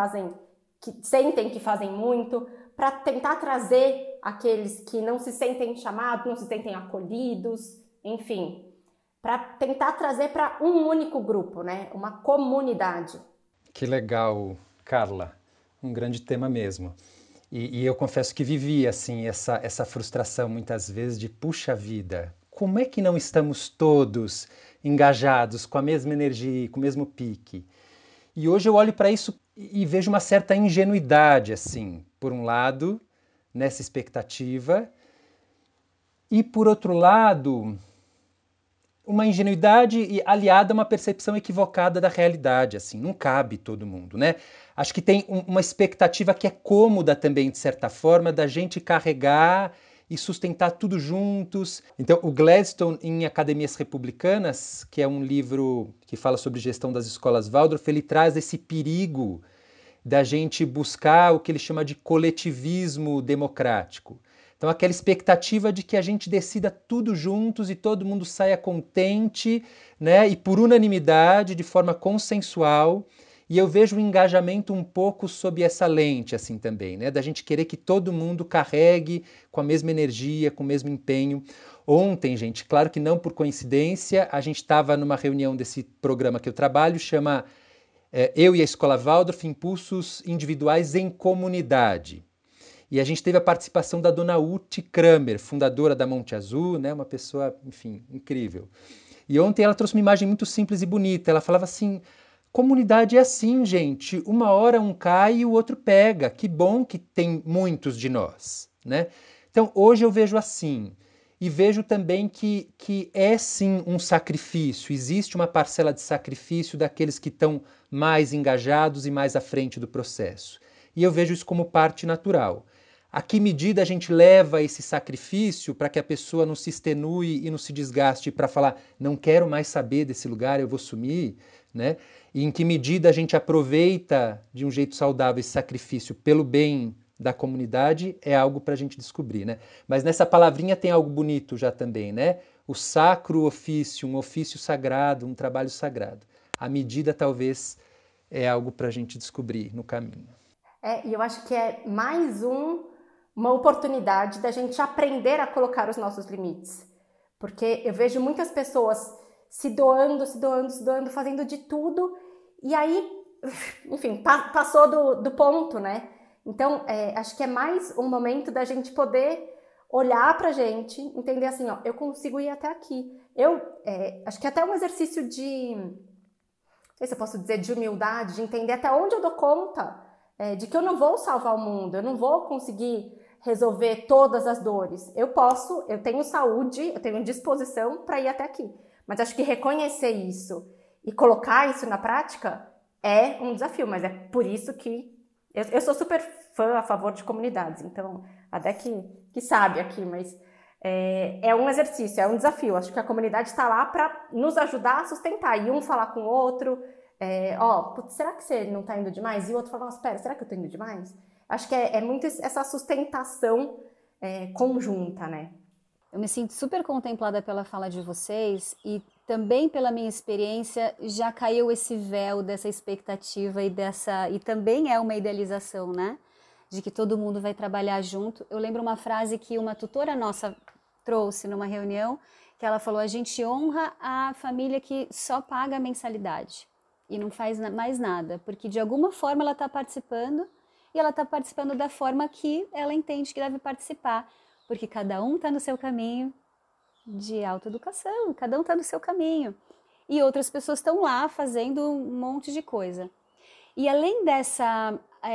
sentem que fazem muito, para tentar trazer aqueles que não se sentem chamados, não se sentem acolhidos, enfim, para tentar trazer para um único grupo, né? Uma comunidade. Que legal, Carla. Um grande tema mesmo. E eu confesso que vivi assim essa frustração muitas vezes de puxa vida, como é que não estamos todos engajados, com a mesma energia, com o mesmo pique? E hoje eu olho para isso e vejo uma certa ingenuidade, assim, por um lado, nessa expectativa, e por outro lado, uma ingenuidade aliada a uma percepção equivocada da realidade, assim, não cabe todo mundo, né? Acho que tem uma expectativa que é cômoda também, de certa forma, da gente carregar e sustentar tudo juntos. Então, o Gladstone em Academias Republicanas, que é um livro que fala sobre gestão das escolas Waldorf, ele traz esse perigo da gente buscar o que ele chama de coletivismo democrático. Então, aquela expectativa de que a gente decida tudo juntos e todo mundo saia contente, né? E por unanimidade, de forma consensual. E eu vejo o engajamento um pouco sob essa lente, assim, também, né? Da gente querer que todo mundo carregue com a mesma energia, com o mesmo empenho. Ontem, gente, claro que não por coincidência, a gente estava numa reunião desse programa que eu trabalho, chama Eu e a Escola Waldorf, Impulsos Individuais em Comunidade. E a gente teve a participação da dona Uti Kramer, fundadora da Monte Azul, né? Uma pessoa, enfim, incrível. E ontem ela trouxe uma imagem muito simples e bonita. Ela falava assim, comunidade é assim, gente. Uma hora um cai e o outro pega. Que bom que tem muitos de nós, né? Então, hoje eu vejo assim. E vejo também que é sim um sacrifício. Existe uma parcela de sacrifício daqueles que estão mais engajados e mais à frente do processo. E eu vejo isso como parte natural. A que medida a gente leva esse sacrifício para que a pessoa não se extenue e não se desgaste para falar, não quero mais saber desse lugar, eu vou sumir, né? E em que medida a gente aproveita de um jeito saudável esse sacrifício pelo bem da comunidade, é algo para a gente descobrir, né? Mas nessa palavrinha tem algo bonito já também, né? O sacro ofício, um ofício sagrado, um trabalho sagrado. A medida talvez é algo para a gente descobrir no caminho. E eu acho que é mais uma oportunidade da gente aprender a colocar os nossos limites. Porque eu vejo muitas pessoas se doando, fazendo de tudo, e aí, enfim, passou do ponto, né? Então, acho que é mais um momento da gente poder olhar pra gente, entender assim, ó, eu consigo ir até aqui. Acho que é até um exercício de, não sei se eu posso dizer, de humildade, de entender até onde eu dou conta, de que eu não vou salvar o mundo, eu não vou conseguir resolver todas as dores. Eu tenho saúde, eu tenho disposição para ir até aqui. Mas acho que reconhecer isso e colocar isso na prática é um desafio, mas é por isso que eu sou super fã a favor de comunidades, então até que sabe aqui, mas é um exercício, é um desafio. Acho que a comunidade está lá para nos ajudar a sustentar, e um falar com o outro, será que você não está indo demais? E o outro fala, nossa, espera, será que eu estou indo demais? Acho que é muito essa sustentação conjunta, né? Eu me sinto super contemplada pela fala de vocês e também pela minha experiência já caiu esse véu dessa expectativa e também é uma idealização, né? De que todo mundo vai trabalhar junto. Eu lembro uma frase que uma tutora nossa trouxe numa reunião, que ela falou, a gente honra a família que só paga a mensalidade e não faz mais nada, porque de alguma forma ela está participando e ela está participando da forma que ela entende que deve participar, porque cada um está no seu caminho de autoeducação, cada um está no seu caminho. E outras pessoas estão lá fazendo um monte de coisa. E além dessa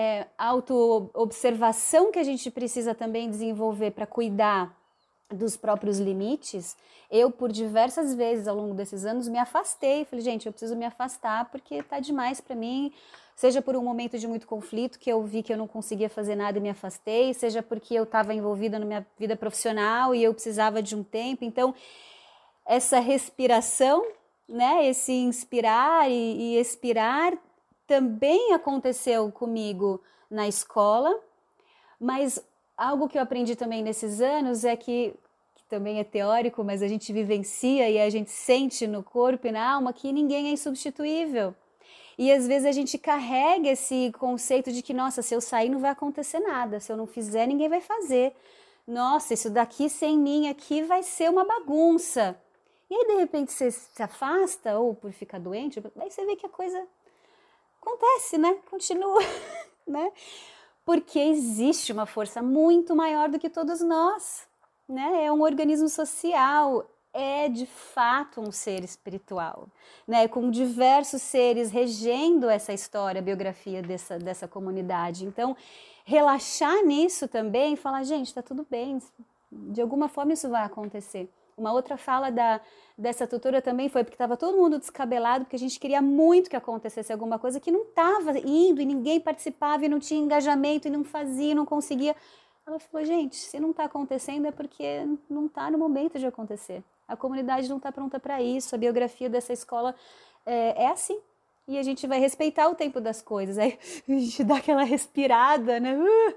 auto-observação que a gente precisa também desenvolver para cuidar dos próprios limites, eu por diversas vezes ao longo desses anos me afastei, falei, gente, eu preciso me afastar porque tá demais para mim, seja por um momento de muito conflito que eu vi que eu não conseguia fazer nada e me afastei, seja porque eu estava envolvida na minha vida profissional e eu precisava de um tempo. Então essa respiração, né, esse inspirar e expirar também aconteceu comigo na escola, mas algo que eu aprendi também nesses anos é que também é teórico, mas a gente vivencia e a gente sente no corpo e na alma que ninguém é insubstituível. E às vezes a gente carrega esse conceito de que, nossa, se eu sair não vai acontecer nada, se eu não fizer ninguém vai fazer. Nossa, isso daqui sem mim aqui vai ser uma bagunça. E aí de repente você se afasta ou por ficar doente, aí você vê que a coisa acontece, né? Continua, né? Porque existe uma força muito maior do que todos nós, né? É um organismo social, é de fato um ser espiritual, né? Com diversos seres regendo essa história, a biografia dessa comunidade. Então, relaxar nisso também e falar, gente, tá tudo bem, de alguma forma isso vai acontecer. Uma outra fala dessa tutora também foi porque estava todo mundo descabelado, porque a gente queria muito que acontecesse alguma coisa que não estava indo e ninguém participava e não tinha engajamento e não fazia, não conseguia. Ela falou, gente, se não está acontecendo é porque não está no momento de acontecer. A comunidade não está pronta para isso, a biografia dessa escola é assim. E a gente vai respeitar o tempo das coisas, aí a gente dá aquela respirada, né?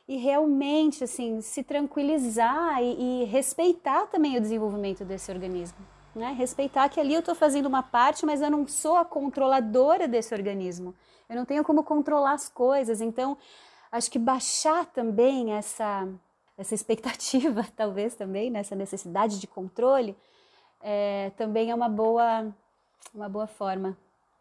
e realmente assim, se tranquilizar e respeitar também o desenvolvimento desse organismo. Né? Respeitar que ali eu estou fazendo uma parte, mas eu não sou a controladora desse organismo. Eu não tenho como controlar as coisas. Então, acho que baixar também essa expectativa, talvez também, né? Essa necessidade de controle, também é uma boa forma.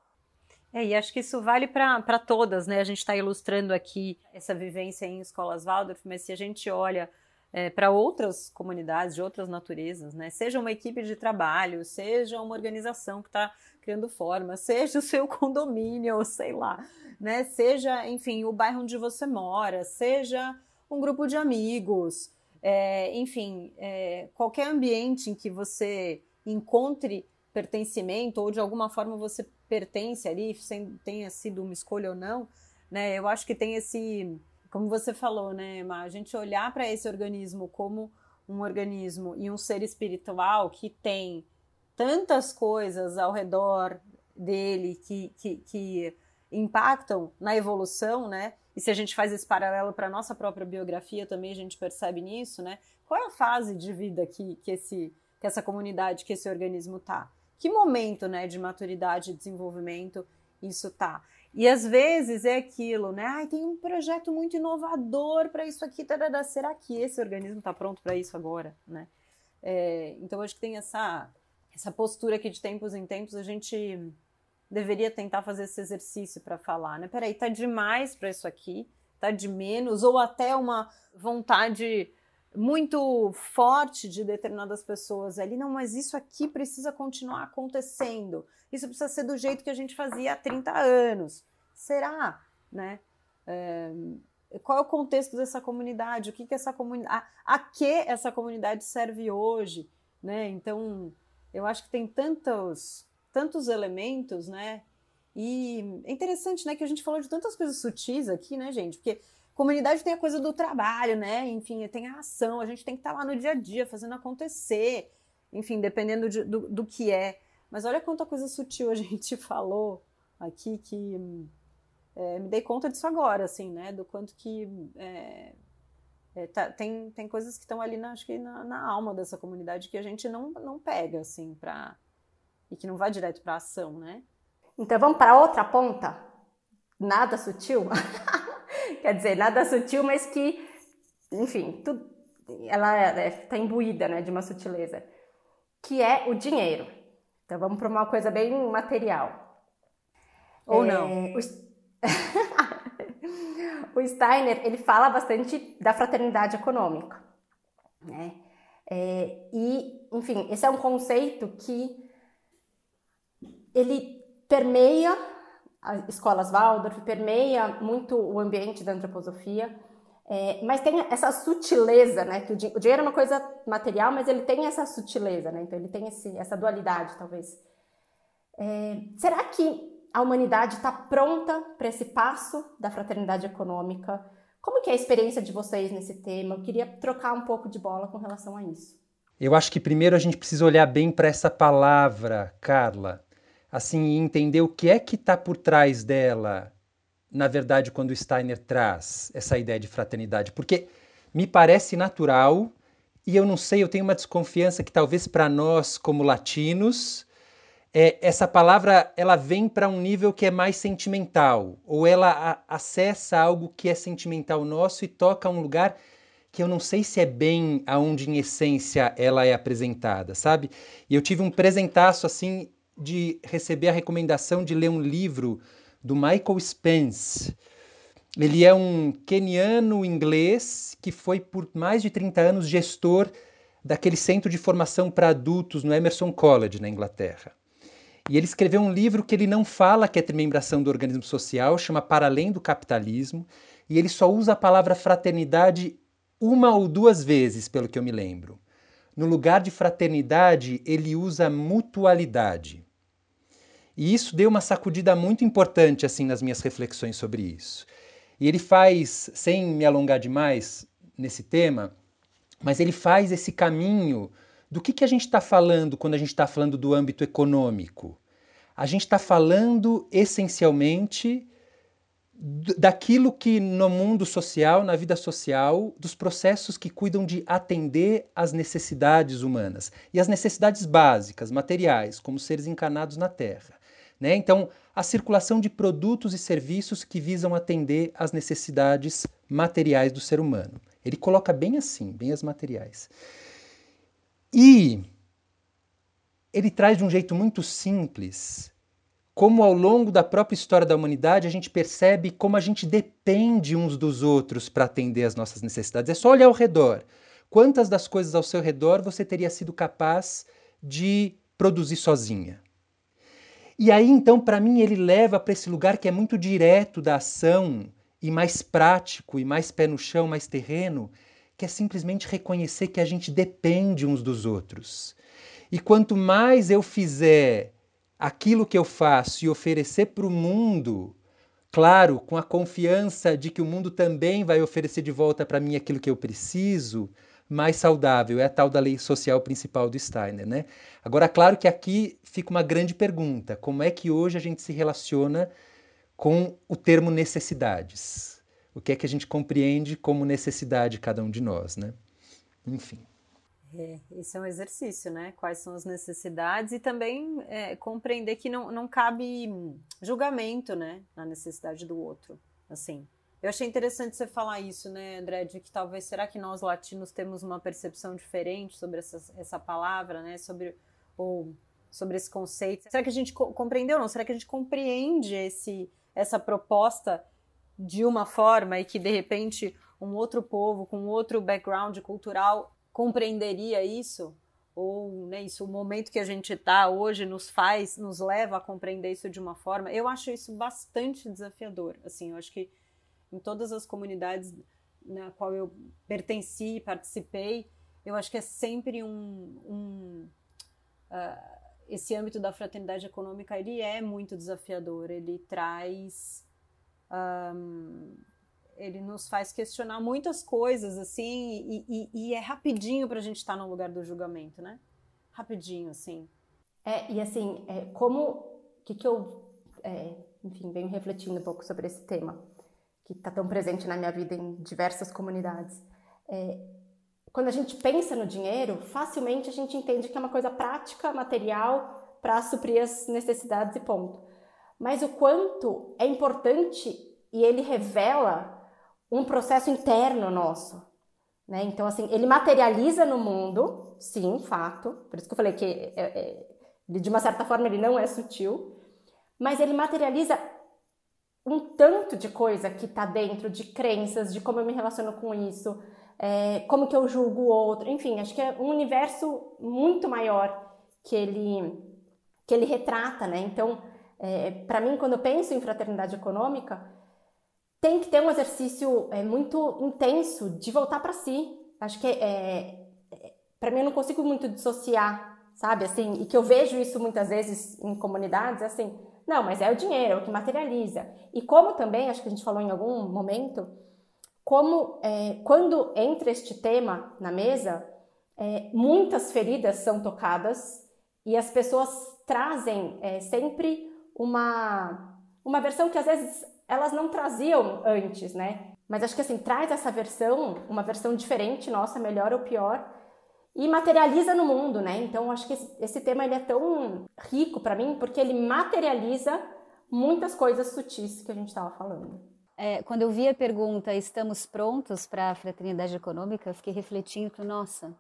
E acho que isso vale para todas, né? A gente está ilustrando aqui essa vivência em escolas Waldorf, mas se a gente olha para outras comunidades de outras naturezas, né? Seja uma equipe de trabalho, seja uma organização que está criando forma, seja o seu condomínio, sei lá, né? Seja, enfim, o bairro onde você mora, seja um grupo de amigos, enfim, qualquer ambiente em que você encontre pertencimento ou de alguma forma você pertence ali, sem tenha sido uma escolha ou não, né? Eu acho que tem esse, como você falou, né, Emma, a gente olhar para esse organismo como um organismo e um ser espiritual que tem tantas coisas ao redor dele que impactam na evolução, né? E se a gente faz esse paralelo para a nossa própria biografia também, a gente percebe nisso, né? Qual é a fase de vida que essa comunidade, que esse organismo tá? Que momento, né, de maturidade e desenvolvimento isso tá? E às vezes é aquilo, né? Ai, tem um projeto muito inovador para isso aqui, tarará. Será que esse organismo está pronto para isso agora, né? Então acho que tem essa postura que de tempos em tempos a gente deveria tentar fazer esse exercício para falar, né? Peraí, tá demais para isso aqui, tá de menos, ou até uma vontade muito forte de determinadas pessoas ali, não, mas isso aqui precisa continuar acontecendo, isso precisa ser do jeito que a gente fazia há 30 anos. Será? Né? Qual é o contexto dessa comunidade? O que essa comunidade, a que essa comunidade serve hoje? Né? Então, eu acho que tem tantos elementos, né? E é interessante, né, que a gente falou de tantas coisas sutis aqui, né, gente? Porque comunidade tem a coisa do trabalho, né? Enfim, tem a ação, a gente tem que estar lá no dia a dia, fazendo acontecer, enfim, dependendo do que é. Mas olha quanta coisa sutil a gente falou aqui, que me dei conta disso agora, assim, né? Do quanto que tem coisas que estão ali, acho que na alma dessa comunidade que a gente não pega, assim, e que não vai direto para a ação, né? Então vamos para outra ponta? Nada sutil? Quer dizer, nada sutil, mas que, enfim, ela está imbuída, né, de uma sutileza, que é o dinheiro. Então vamos para uma coisa bem material. Ou não. O Steiner, ele fala bastante da fraternidade econômica, né? E, enfim, esse é um conceito que ele permeia as escolas Waldorf, permeia muito o ambiente da antroposofia, mas tem essa sutileza, né? Que o dinheiro é uma coisa material, mas ele tem essa sutileza, né? Então ele tem essa dualidade, talvez. Será que a humanidade está pronta para esse passo da fraternidade econômica? Como que é a experiência de vocês nesse tema? Eu queria trocar um pouco de bola com relação a isso. Eu acho que primeiro a gente precisa olhar bem para essa palavra, Carla, assim, e entender o que é que está por trás dela, na verdade, quando o Steiner traz essa ideia de fraternidade. Porque me parece natural, e eu não sei, eu tenho uma desconfiança que talvez para nós, como latinos, essa palavra ela vem para um nível que é mais sentimental, ou ela acessa algo que é sentimental nosso e toca um lugar que eu não sei se é bem aonde em essência ela é apresentada, sabe? E eu tive um presentaço assim de receber a recomendação de ler um livro do Michael Spence. Ele é um queniano inglês que foi por mais de 30 anos gestor daquele centro de formação para adultos no Emerson College, na Inglaterra. E ele escreveu um livro que ele não fala que é trimembração do organismo social, chama Para Além do Capitalismo, e ele só usa a palavra fraternidade uma ou duas vezes, pelo que eu me lembro. No lugar de fraternidade, ele usa mutualidade. E isso deu uma sacudida muito importante assim nas minhas reflexões sobre isso. E ele faz, sem me alongar demais nesse tema, mas ele faz esse caminho do que a gente está falando quando a gente está falando do âmbito econômico. A gente está falando essencialmente daquilo que no mundo social, na vida social, dos processos que cuidam de atender às necessidades humanas e as necessidades básicas, materiais, como seres encarnados na Terra, né? Então, a circulação de produtos e serviços que visam atender às necessidades materiais do ser humano. Ele coloca bem assim, bem as materiais. E ele traz de um jeito muito simples como ao longo da própria história da humanidade a gente percebe como a gente depende uns dos outros para atender às nossas necessidades. É só olhar ao redor. Quantas das coisas ao seu redor você teria sido capaz de produzir sozinha? E aí, então, para mim, ele leva para esse lugar que é muito direto da ação e mais prático e mais pé no chão, mais terreno, que é simplesmente reconhecer que a gente depende uns dos outros. E quanto mais eu fizer aquilo que eu faço e oferecer para o mundo, claro, com a confiança de que o mundo também vai oferecer de volta para mim aquilo que eu preciso, mais saudável. É a tal da lei social principal do Steiner, né? Agora, claro que aqui fica uma grande pergunta. Como é que hoje a gente se relaciona com o termo necessidades? O que é que a gente compreende como necessidade cada um de nós, né? Enfim. Esse é um exercício, né? Quais são as necessidades e também compreender que não cabe julgamento, né? Na necessidade do outro, assim. Eu achei interessante você falar isso, né, André, de que talvez, será que nós latinos temos uma percepção diferente sobre essa palavra, né? Sobre esse conceito. Será que a gente compreendeu ou não? Será que a gente compreende essa proposta de uma forma e que, de repente, um outro povo com outro background cultural compreenderia isso? Ou, né, o momento que a gente está hoje nos leva a compreender isso de uma forma? Eu acho isso bastante desafiador. Assim, eu acho que em todas as comunidades na qual eu pertenci, participei, eu acho que é sempre esse âmbito da fraternidade econômica, ele é muito desafiador. Ele traz... ele nos faz questionar muitas coisas, assim, e é rapidinho pra gente estar no lugar do julgamento, né? Rapidinho, assim. E assim, enfim, venho refletindo um pouco sobre esse tema, que está tão presente na minha vida em diversas comunidades. Quando a gente pensa no dinheiro, facilmente a gente entende que é uma coisa prática, material, para suprir as necessidades e ponto. Mas o quanto é importante, e ele revela um processo interno nosso, né? Então, assim, ele materializa no mundo, sim, fato, por isso que eu falei que de uma certa forma ele não é sutil, mas ele materializa um tanto de coisa que está dentro de crenças, de como eu me relaciono com isso, como que eu julgo o outro, enfim, acho que é um universo muito maior que ele retrata, né? Então, para mim, quando eu penso em fraternidade econômica, tem que ter um exercício muito intenso de voltar para si. Acho que para mim eu não consigo muito dissociar, sabe? Assim, e que eu vejo isso muitas vezes em comunidades, assim, não, mas é o dinheiro, é o que materializa. E como também, acho que a gente falou em algum momento, como quando entra este tema na mesa, muitas feridas são tocadas e as pessoas trazem sempre uma versão que às vezes elas não traziam antes, né? Mas acho que assim, traz essa versão, uma versão diferente, nossa, melhor ou pior, e materializa no mundo, né? Então acho que esse tema ele é tão rico para mim, porque ele materializa muitas coisas sutis que a gente estava falando. Quando eu vi a pergunta, estamos prontos para a fraternidade econômica, eu fiquei refletindo, nossa...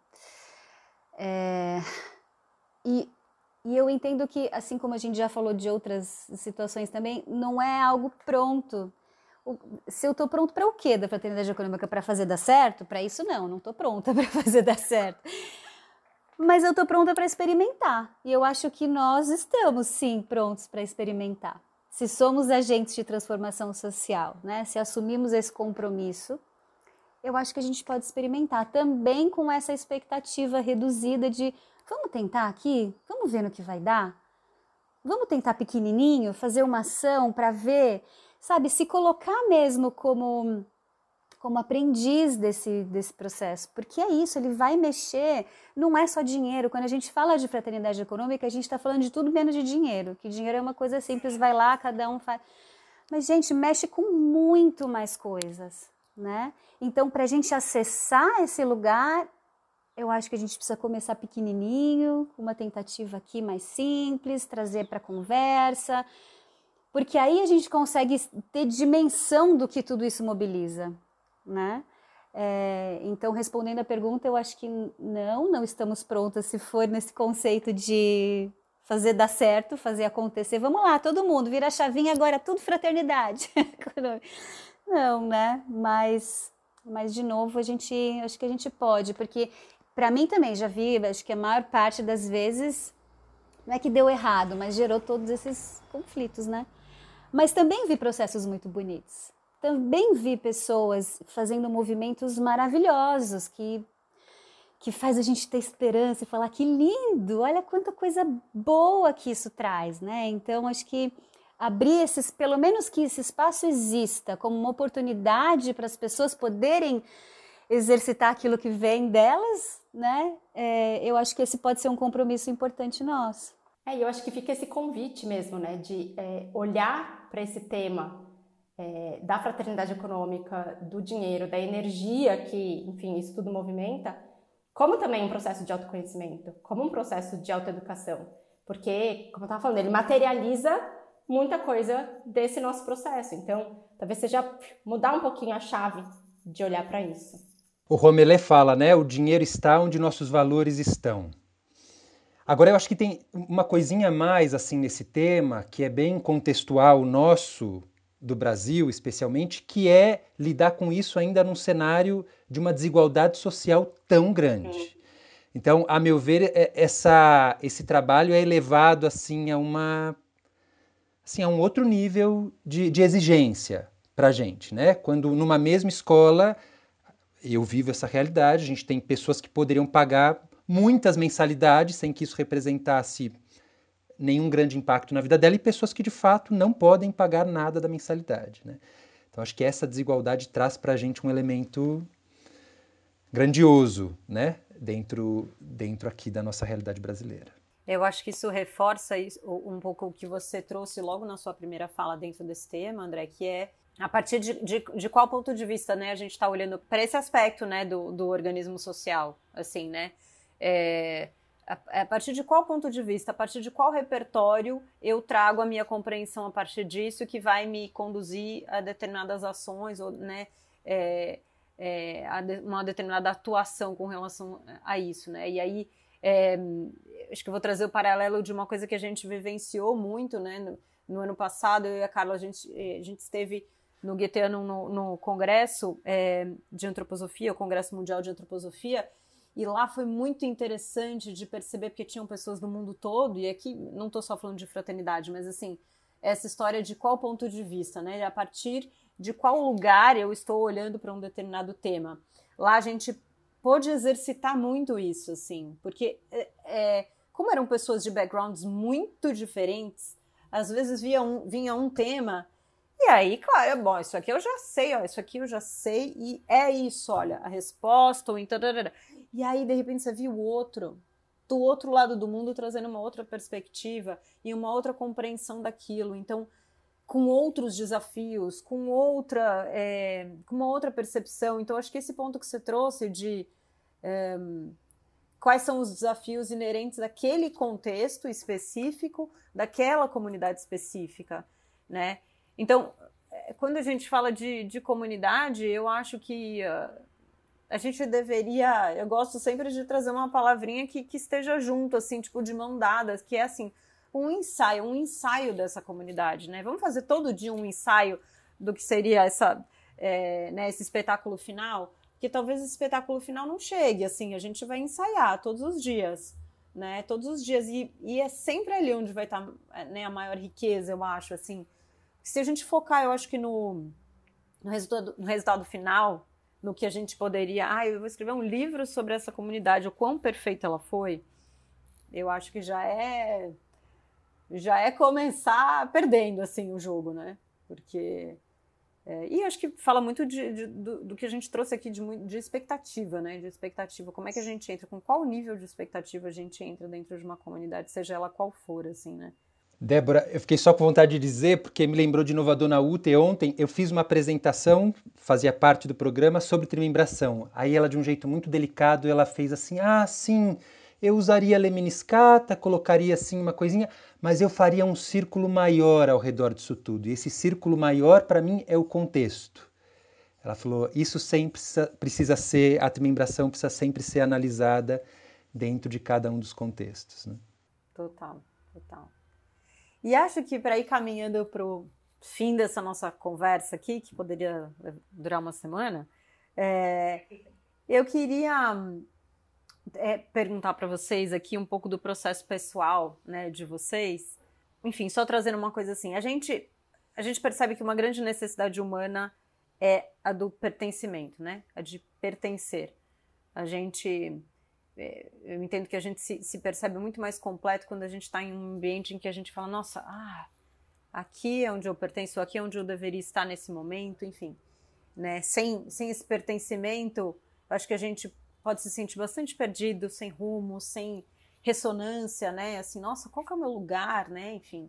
E eu entendo que, assim como a gente já falou de outras situações também, não é algo pronto. Se eu estou pronto para o quê da fraternidade econômica? Para fazer dar certo? Para isso não estou pronta para fazer dar certo. Mas eu estou pronta para experimentar. E eu acho que nós estamos, sim, prontos para experimentar. Se somos agentes de transformação social, né? Se assumimos esse compromisso, eu acho que a gente pode experimentar. Também com essa expectativa reduzida de vamos tentar aqui? Vamos ver no que vai dar? Vamos tentar pequenininho, fazer uma ação para ver, sabe? Se colocar mesmo como aprendiz desse processo. Porque é isso, ele vai mexer, não é só dinheiro. Quando a gente fala de fraternidade econômica, a gente está falando de tudo menos de dinheiro. Que dinheiro é uma coisa simples, vai lá, cada um faz... Mas, gente, mexe com muito mais coisas, né? Então, para a gente acessar esse lugar, eu acho que a gente precisa começar pequenininho, com uma tentativa aqui mais simples, trazer para a conversa, porque aí a gente consegue ter dimensão do que tudo isso mobiliza, né? Então, respondendo a pergunta, eu acho que não estamos prontas se for nesse conceito de fazer dar certo, fazer acontecer. Vamos lá, todo mundo, vira a chavinha agora, tudo fraternidade. Não, né? Mas de novo, acho que a gente pode, porque para mim também, já vi, acho que a maior parte das vezes, não é que deu errado, mas gerou todos esses conflitos, né? Mas também vi processos muito bonitos. Também vi pessoas fazendo movimentos maravilhosos que faz a gente ter esperança e falar que lindo, olha quanta coisa boa que isso traz, né? Então, acho que abrir pelo menos que esse espaço exista como uma oportunidade para as pessoas poderem exercitar aquilo que vem delas, né? Eu acho que esse pode ser um compromisso importante nosso. E eu acho que fica esse convite mesmo, né? De olhar para esse tema da fraternidade econômica, do dinheiro, da energia que, enfim, isso tudo movimenta, como também um processo de autoconhecimento, como um processo de autoeducação. Porque, como eu estava falando, ele materializa muita coisa desse nosso processo. Então, talvez seja mudar um pouquinho a chave de olhar para isso. O Romelé fala, né? O dinheiro está onde nossos valores estão. Agora, eu acho que tem uma coisinha a mais assim nesse tema, que é bem contextual nosso, do Brasil especialmente, que é lidar com isso ainda num cenário de uma desigualdade social tão grande. Então, a meu ver, esse trabalho é elevado assim, a um outro nível de exigência para a gente, né? Quando numa mesma escola, eu vivo essa realidade, a gente tem pessoas que poderiam pagar muitas mensalidades sem que isso representasse nenhum grande impacto na vida dela e pessoas que de fato não podem pagar nada da mensalidade, né? Então acho que essa desigualdade traz para a gente um elemento grandioso, né? Dentro aqui da nossa realidade brasileira. Eu acho que isso reforça um pouco o que você trouxe logo na sua primeira fala dentro desse tema, André, que é a partir de qual ponto de vista, né, a gente está olhando para esse aspecto, né, do organismo social, assim, né? A partir de qual ponto de vista, a partir de qual repertório eu trago a minha compreensão a partir disso que vai me conduzir a determinadas ações, ou, né, uma determinada atuação com relação a isso, né? E aí, acho que eu vou trazer o paralelo de uma coisa que a gente vivenciou muito, né? No ano passado, eu e a Carla, a gente esteve no Goetheanum no Congresso de Antroposofia, o Congresso Mundial de Antroposofia, e lá foi muito interessante de perceber, porque tinham pessoas do mundo todo, e aqui não estou só falando de fraternidade, mas assim, essa história de qual ponto de vista, né? A partir de qual lugar eu estou olhando para um determinado tema. Lá a gente pôde exercitar muito isso, assim, porque como eram pessoas de backgrounds muito diferentes, às vezes vinha um tema, e aí, claro, bom, isso aqui eu já sei, ó, isso aqui eu já sei, e é isso, olha, a resposta, ou então... E aí, de repente, você viu o outro, do outro lado do mundo, trazendo uma outra perspectiva e uma outra compreensão daquilo. Então, com outros desafios, com uma outra percepção. Então, acho que esse ponto que você trouxe de quais são os desafios inerentes daquele contexto específico, daquela comunidade específica, né? Então, quando a gente fala de comunidade, eu acho que a gente deveria, eu gosto sempre de trazer uma palavrinha que esteja junto, assim, tipo de mão dadas, que é assim, um ensaio dessa comunidade, né? Vamos fazer todo dia um ensaio do que seria esse espetáculo final, porque talvez esse espetáculo final não chegue, assim, a gente vai ensaiar todos os dias, né? Todos os dias, e é sempre ali onde vai estar, né, a maior riqueza, eu acho, assim. Se a gente focar, eu acho que no resultado final, no que a gente poderia... eu vou escrever um livro sobre essa comunidade, o quão perfeita ela foi, eu acho que já é começar perdendo, assim, o jogo, né? Porque... e acho que fala muito do que a gente trouxe aqui de expectativa, né? De expectativa, como é que a gente entra, com qual nível de expectativa a gente entra dentro de uma comunidade, seja ela qual for, assim, né? Débora, eu fiquei só com vontade de dizer, porque me lembrou de novo a Dona Uta, e ontem eu fiz uma apresentação, fazia parte do programa, sobre trimembração. Aí ela, de um jeito muito delicado, ela fez assim, sim, eu usaria lemniscata, colocaria assim uma coisinha, mas eu faria um círculo maior ao redor disso tudo. E esse círculo maior, para mim, é o contexto. Ela falou, isso sempre precisa ser, a trimembração precisa sempre ser analisada dentro de cada um dos contextos, né? Total, total. E acho que para ir caminhando para o fim dessa nossa conversa aqui, que poderia durar uma semana, eu queria perguntar para vocês aqui um pouco do processo pessoal, né, de vocês. Enfim, só trazendo uma coisa assim, a gente percebe que uma grande necessidade humana é a do pertencimento, né, a de pertencer. Eu entendo que a gente se percebe muito mais completo quando a gente está em um ambiente em que a gente fala, nossa, aqui é onde eu pertenço, aqui é onde eu deveria estar nesse momento, enfim. Né? Sem esse pertencimento, eu acho que a gente pode se sentir bastante perdido, sem rumo, sem ressonância, né? Assim, nossa, qual que é o meu lugar, né? Enfim.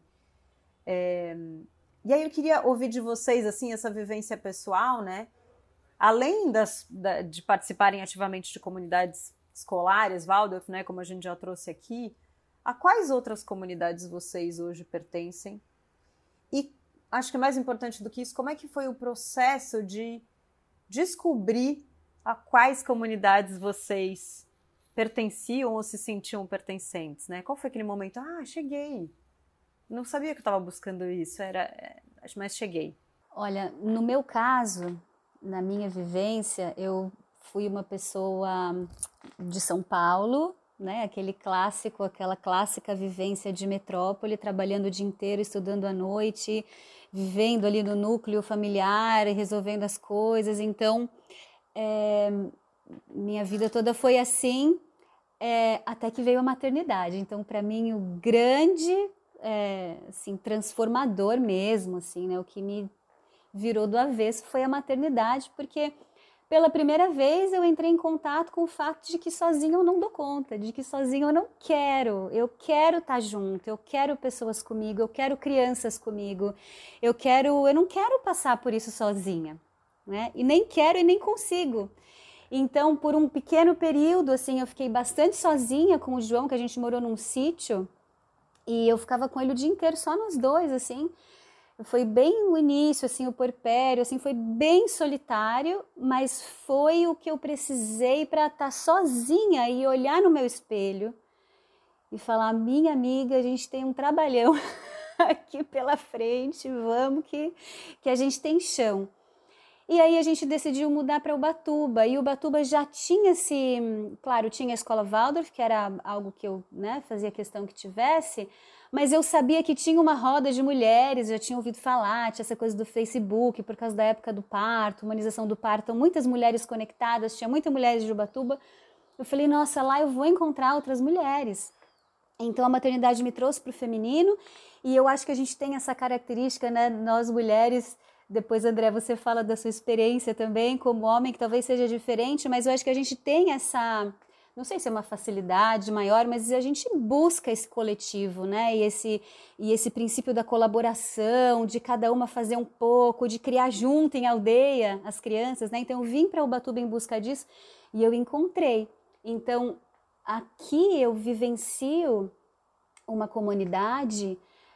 E aí eu queria ouvir de vocês, assim, essa vivência pessoal, né? Além de participarem ativamente de comunidades escolares, Waldorf, né, como a gente já trouxe aqui, a quais outras comunidades vocês hoje pertencem? E acho que mais importante do que isso, como é que foi o processo de descobrir a quais comunidades vocês pertenciam ou se sentiam pertencentes, né? Qual foi aquele momento? Cheguei. Não sabia que eu estava buscando isso, mas cheguei. Olha, no meu caso, na minha vivência, eu fui uma pessoa de São Paulo, né? Aquela clássica vivência de metrópole, trabalhando o dia inteiro, estudando à noite, vivendo ali no núcleo familiar, resolvendo as coisas. Então, minha vida toda foi assim, até que veio a maternidade. Então, para mim, o grande, assim, transformador mesmo, assim, né? O que me virou do avesso foi a maternidade, porque pela primeira vez eu entrei em contato com o fato de que sozinha eu não dou conta, de que sozinha eu não quero. Eu quero estar junto, eu quero pessoas comigo, eu quero crianças comigo, eu não quero passar por isso sozinha, né? E nem quero e nem consigo. Então, por um pequeno período, assim, eu fiquei bastante sozinha com o João, que a gente morou num sítio, e eu ficava com ele o dia inteiro, só nós dois, assim. Foi bem o início, assim, o puerpério, assim, foi bem solitário, mas foi o que eu precisei para estar sozinha e olhar no meu espelho e falar, minha amiga, a gente tem um trabalhão aqui pela frente, vamos que a gente tem chão. E aí a gente decidiu mudar para Ubatuba, e Ubatuba já tinha claro, tinha a escola Waldorf, que era algo que eu, né, fazia questão que tivesse, mas eu sabia que tinha uma roda de mulheres, já tinha ouvido falar, tinha essa coisa do Facebook, por causa da época do parto, humanização do parto, então muitas mulheres conectadas, tinha muitas mulheres de Ubatuba. Eu falei, nossa, lá eu vou encontrar outras mulheres. Então a maternidade me trouxe para o feminino, e eu acho que a gente tem essa característica, né, nós mulheres. Depois, André, você fala da sua experiência também como homem, que talvez seja diferente, mas eu acho que a gente tem essa, não sei se é uma facilidade maior, mas a gente busca esse coletivo, né? E esse princípio da colaboração, de cada uma fazer um pouco, de criar junto em aldeia as crianças, né? Então eu vim para Ubatuba em busca disso e eu encontrei. Então aqui eu vivencio uma comunidade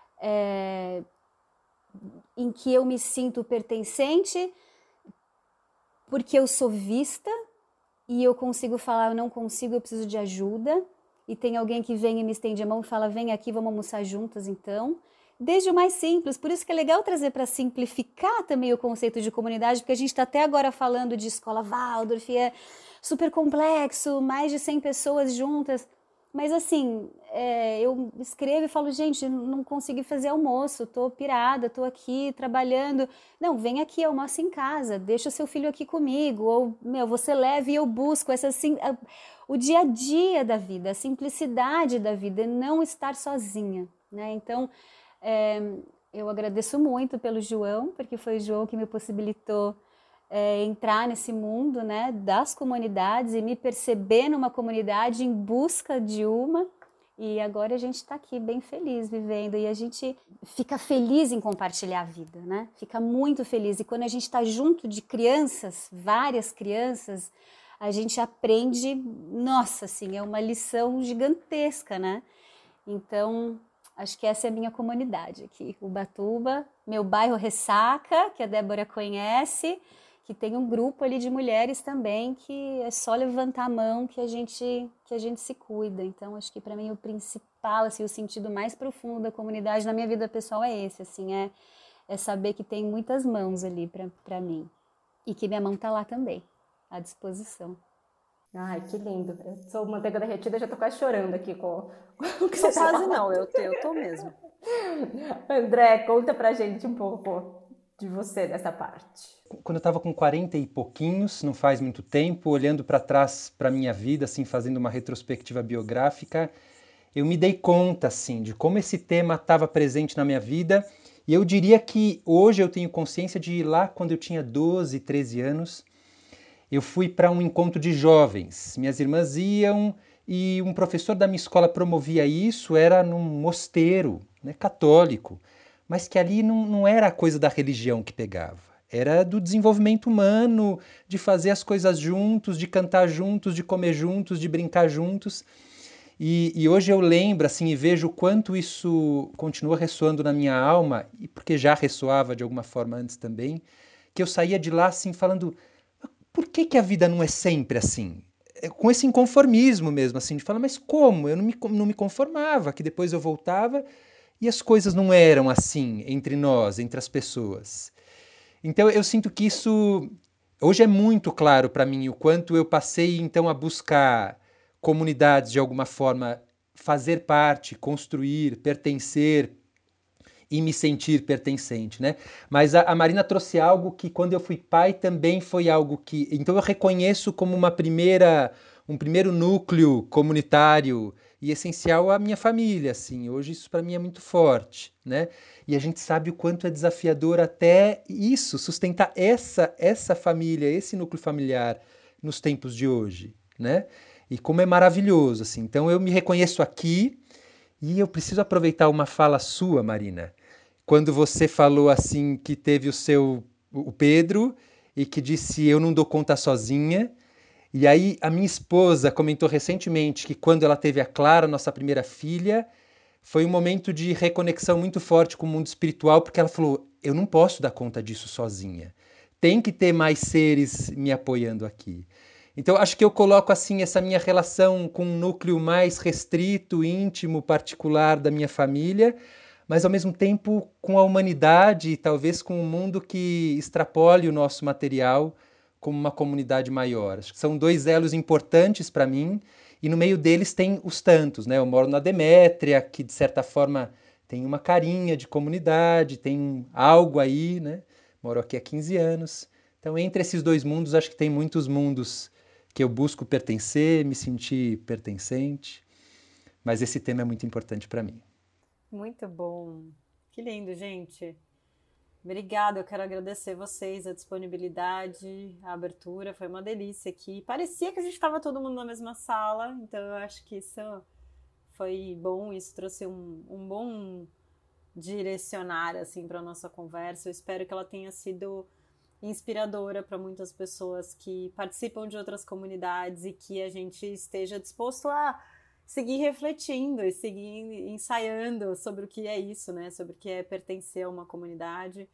em que eu me sinto pertencente porque eu sou vista e eu consigo falar, eu não consigo, eu preciso de ajuda, e tem alguém que vem e me estende a mão e fala, vem aqui, vamos almoçar juntas então. Desde o mais simples, por isso que é legal trazer para simplificar também o conceito de comunidade, porque a gente está até agora falando de escola Waldorf, é super complexo, mais de 100 pessoas juntas. Mas assim, eu escrevo e falo, gente, não consegui fazer almoço, tô pirada, tô aqui trabalhando. Não, vem aqui, almoça em casa, deixa o seu filho aqui comigo, ou, você leva e eu busco o dia a dia da vida, a simplicidade da vida, não estar sozinha, né? Então, eu agradeço muito pelo João, porque foi o João que me possibilitou entrar nesse mundo, né, das comunidades e me perceber numa comunidade em busca de uma. E agora a gente está aqui bem feliz vivendo e a gente fica feliz em compartilhar a vida, né? Fica muito feliz. E quando a gente está junto de crianças, várias crianças, a gente aprende, nossa, assim, é uma lição gigantesca, né? Então, acho que essa é a minha comunidade aqui, Ubatuba, meu bairro Ressaca, que a Débora conhece, que tem um grupo ali de mulheres também, que é só levantar a mão que a gente se cuida. Então, acho que para mim o principal, assim, o sentido mais profundo da comunidade na minha vida pessoal é esse, assim, é saber que tem muitas mãos ali para mim. E que minha mão tá lá também, à disposição. Ai, que lindo. Eu sou manteiga derretida, já tô quase chorando aqui com o que Não você quase não, eu tô mesmo. André, conta pra gente um pouco de você dessa parte. Quando eu estava com 40 e pouquinhos, não faz muito tempo, olhando para trás para minha vida, assim, fazendo uma retrospectiva biográfica, eu me dei conta, assim, de como esse tema estava presente na minha vida. E eu diria que hoje eu tenho consciência de ir lá quando eu tinha 12, 13 anos, eu fui para um encontro de jovens. Minhas irmãs iam e um professor da minha escola promovia isso, era num mosteiro, né, católico, mas que ali não era a coisa da religião que pegava. Era do desenvolvimento humano, de fazer as coisas juntos, de cantar juntos, de comer juntos, de brincar juntos. E hoje eu lembro assim, e vejo o quanto isso continua ressoando na minha alma, e porque já ressoava de alguma forma antes também, que eu saía de lá assim falando, por que a vida não é sempre assim? Com esse inconformismo mesmo, assim, de falar, mas como? Eu não me conformava, que depois eu voltava e as coisas não eram assim entre nós, entre as pessoas. Então eu sinto que isso hoje é muito claro para mim o quanto eu passei então a buscar comunidades de alguma forma, fazer parte, construir, pertencer e me sentir pertencente, né? Mas a Marina trouxe algo que quando eu fui pai também foi algo que, então eu reconheço como um primeiro núcleo comunitário e essencial a minha família, assim. Hoje isso para mim é muito forte, né? E a gente sabe o quanto é desafiador até isso, sustentar essa família, esse núcleo familiar nos tempos de hoje, né? E como é maravilhoso, assim. Então eu me reconheço aqui e eu preciso aproveitar uma fala sua, Marina, quando você falou assim que teve o Pedro e que disse eu não dou conta sozinha. E aí a minha esposa comentou recentemente que quando ela teve a Clara, nossa primeira filha, foi um momento de reconexão muito forte com o mundo espiritual, porque ela falou, eu não posso dar conta disso sozinha. Tem que ter mais seres me apoiando aqui. Então acho que eu coloco assim essa minha relação com um núcleo mais restrito, íntimo, particular da minha família, mas ao mesmo tempo com a humanidade e talvez com um mundo que extrapole o nosso material como uma comunidade maior. Acho que são dois elos importantes para mim e no meio deles tem os tantos, né? Eu moro na Demétria, que de certa forma tem uma carinha de comunidade, tem algo aí, né? Moro aqui há 15 anos. Então entre esses dois mundos acho que tem muitos mundos que eu busco pertencer, me sentir pertencente, mas esse tema é muito importante para mim. Muito bom. Que lindo, gente. Obrigada, eu quero agradecer vocês, a disponibilidade, a abertura, foi uma delícia aqui. Parecia que a gente estava todo mundo na mesma sala, então eu acho que isso foi bom, isso trouxe um bom direcionar assim, para a nossa conversa. Eu espero que ela tenha sido inspiradora para muitas pessoas que participam de outras comunidades e que a gente esteja disposto a seguir refletindo e seguir ensaiando sobre o que é isso, né? Sobre o que é pertencer a uma comunidade,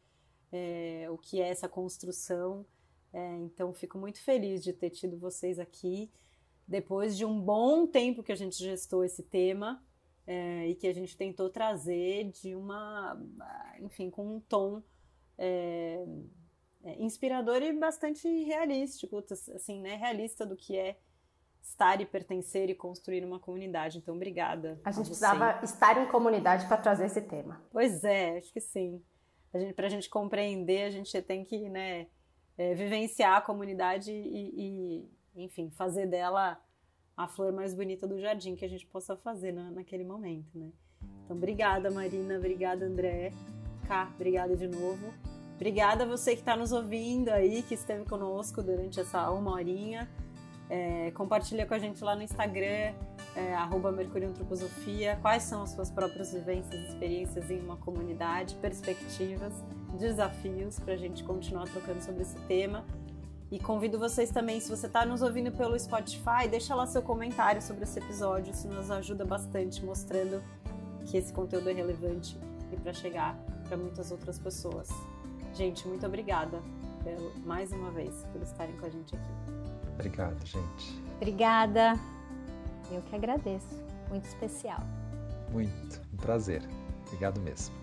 o que é essa construção. Então, fico muito feliz de ter tido vocês aqui, depois de um bom tempo que a gente gestou esse tema e que a gente tentou trazer de enfim, com um tom inspirador e bastante realístico, assim, né? Realista do que é estar e pertencer e construir uma comunidade. Então, obrigada. A gente precisava estar em comunidade para trazer esse tema. Pois é, acho que sim. Para a gente compreender, a gente tem que, né, vivenciar a comunidade e, enfim, fazer dela a flor mais bonita do jardim que a gente possa fazer naquele momento, né? Então, obrigada, Marina. Obrigada, André. Cá, obrigada de novo. Obrigada a você que está nos ouvindo aí, que esteve conosco durante essa uma horinha. Compartilha com a gente lá no Instagram, @mercurioantroposofia, quais são as suas próprias vivências, experiências em uma comunidade, perspectivas, desafios, para a gente continuar trocando sobre esse tema. E convido vocês também, se você está nos ouvindo pelo Spotify, deixa lá seu comentário sobre esse episódio, isso nos ajuda bastante, mostrando que esse conteúdo é relevante e para chegar para muitas outras pessoas. Gente, muito obrigada mais uma vez por estarem com a gente aqui. Obrigado, gente. Obrigada. Eu que agradeço. Muito especial. Muito. Um prazer. Obrigado mesmo.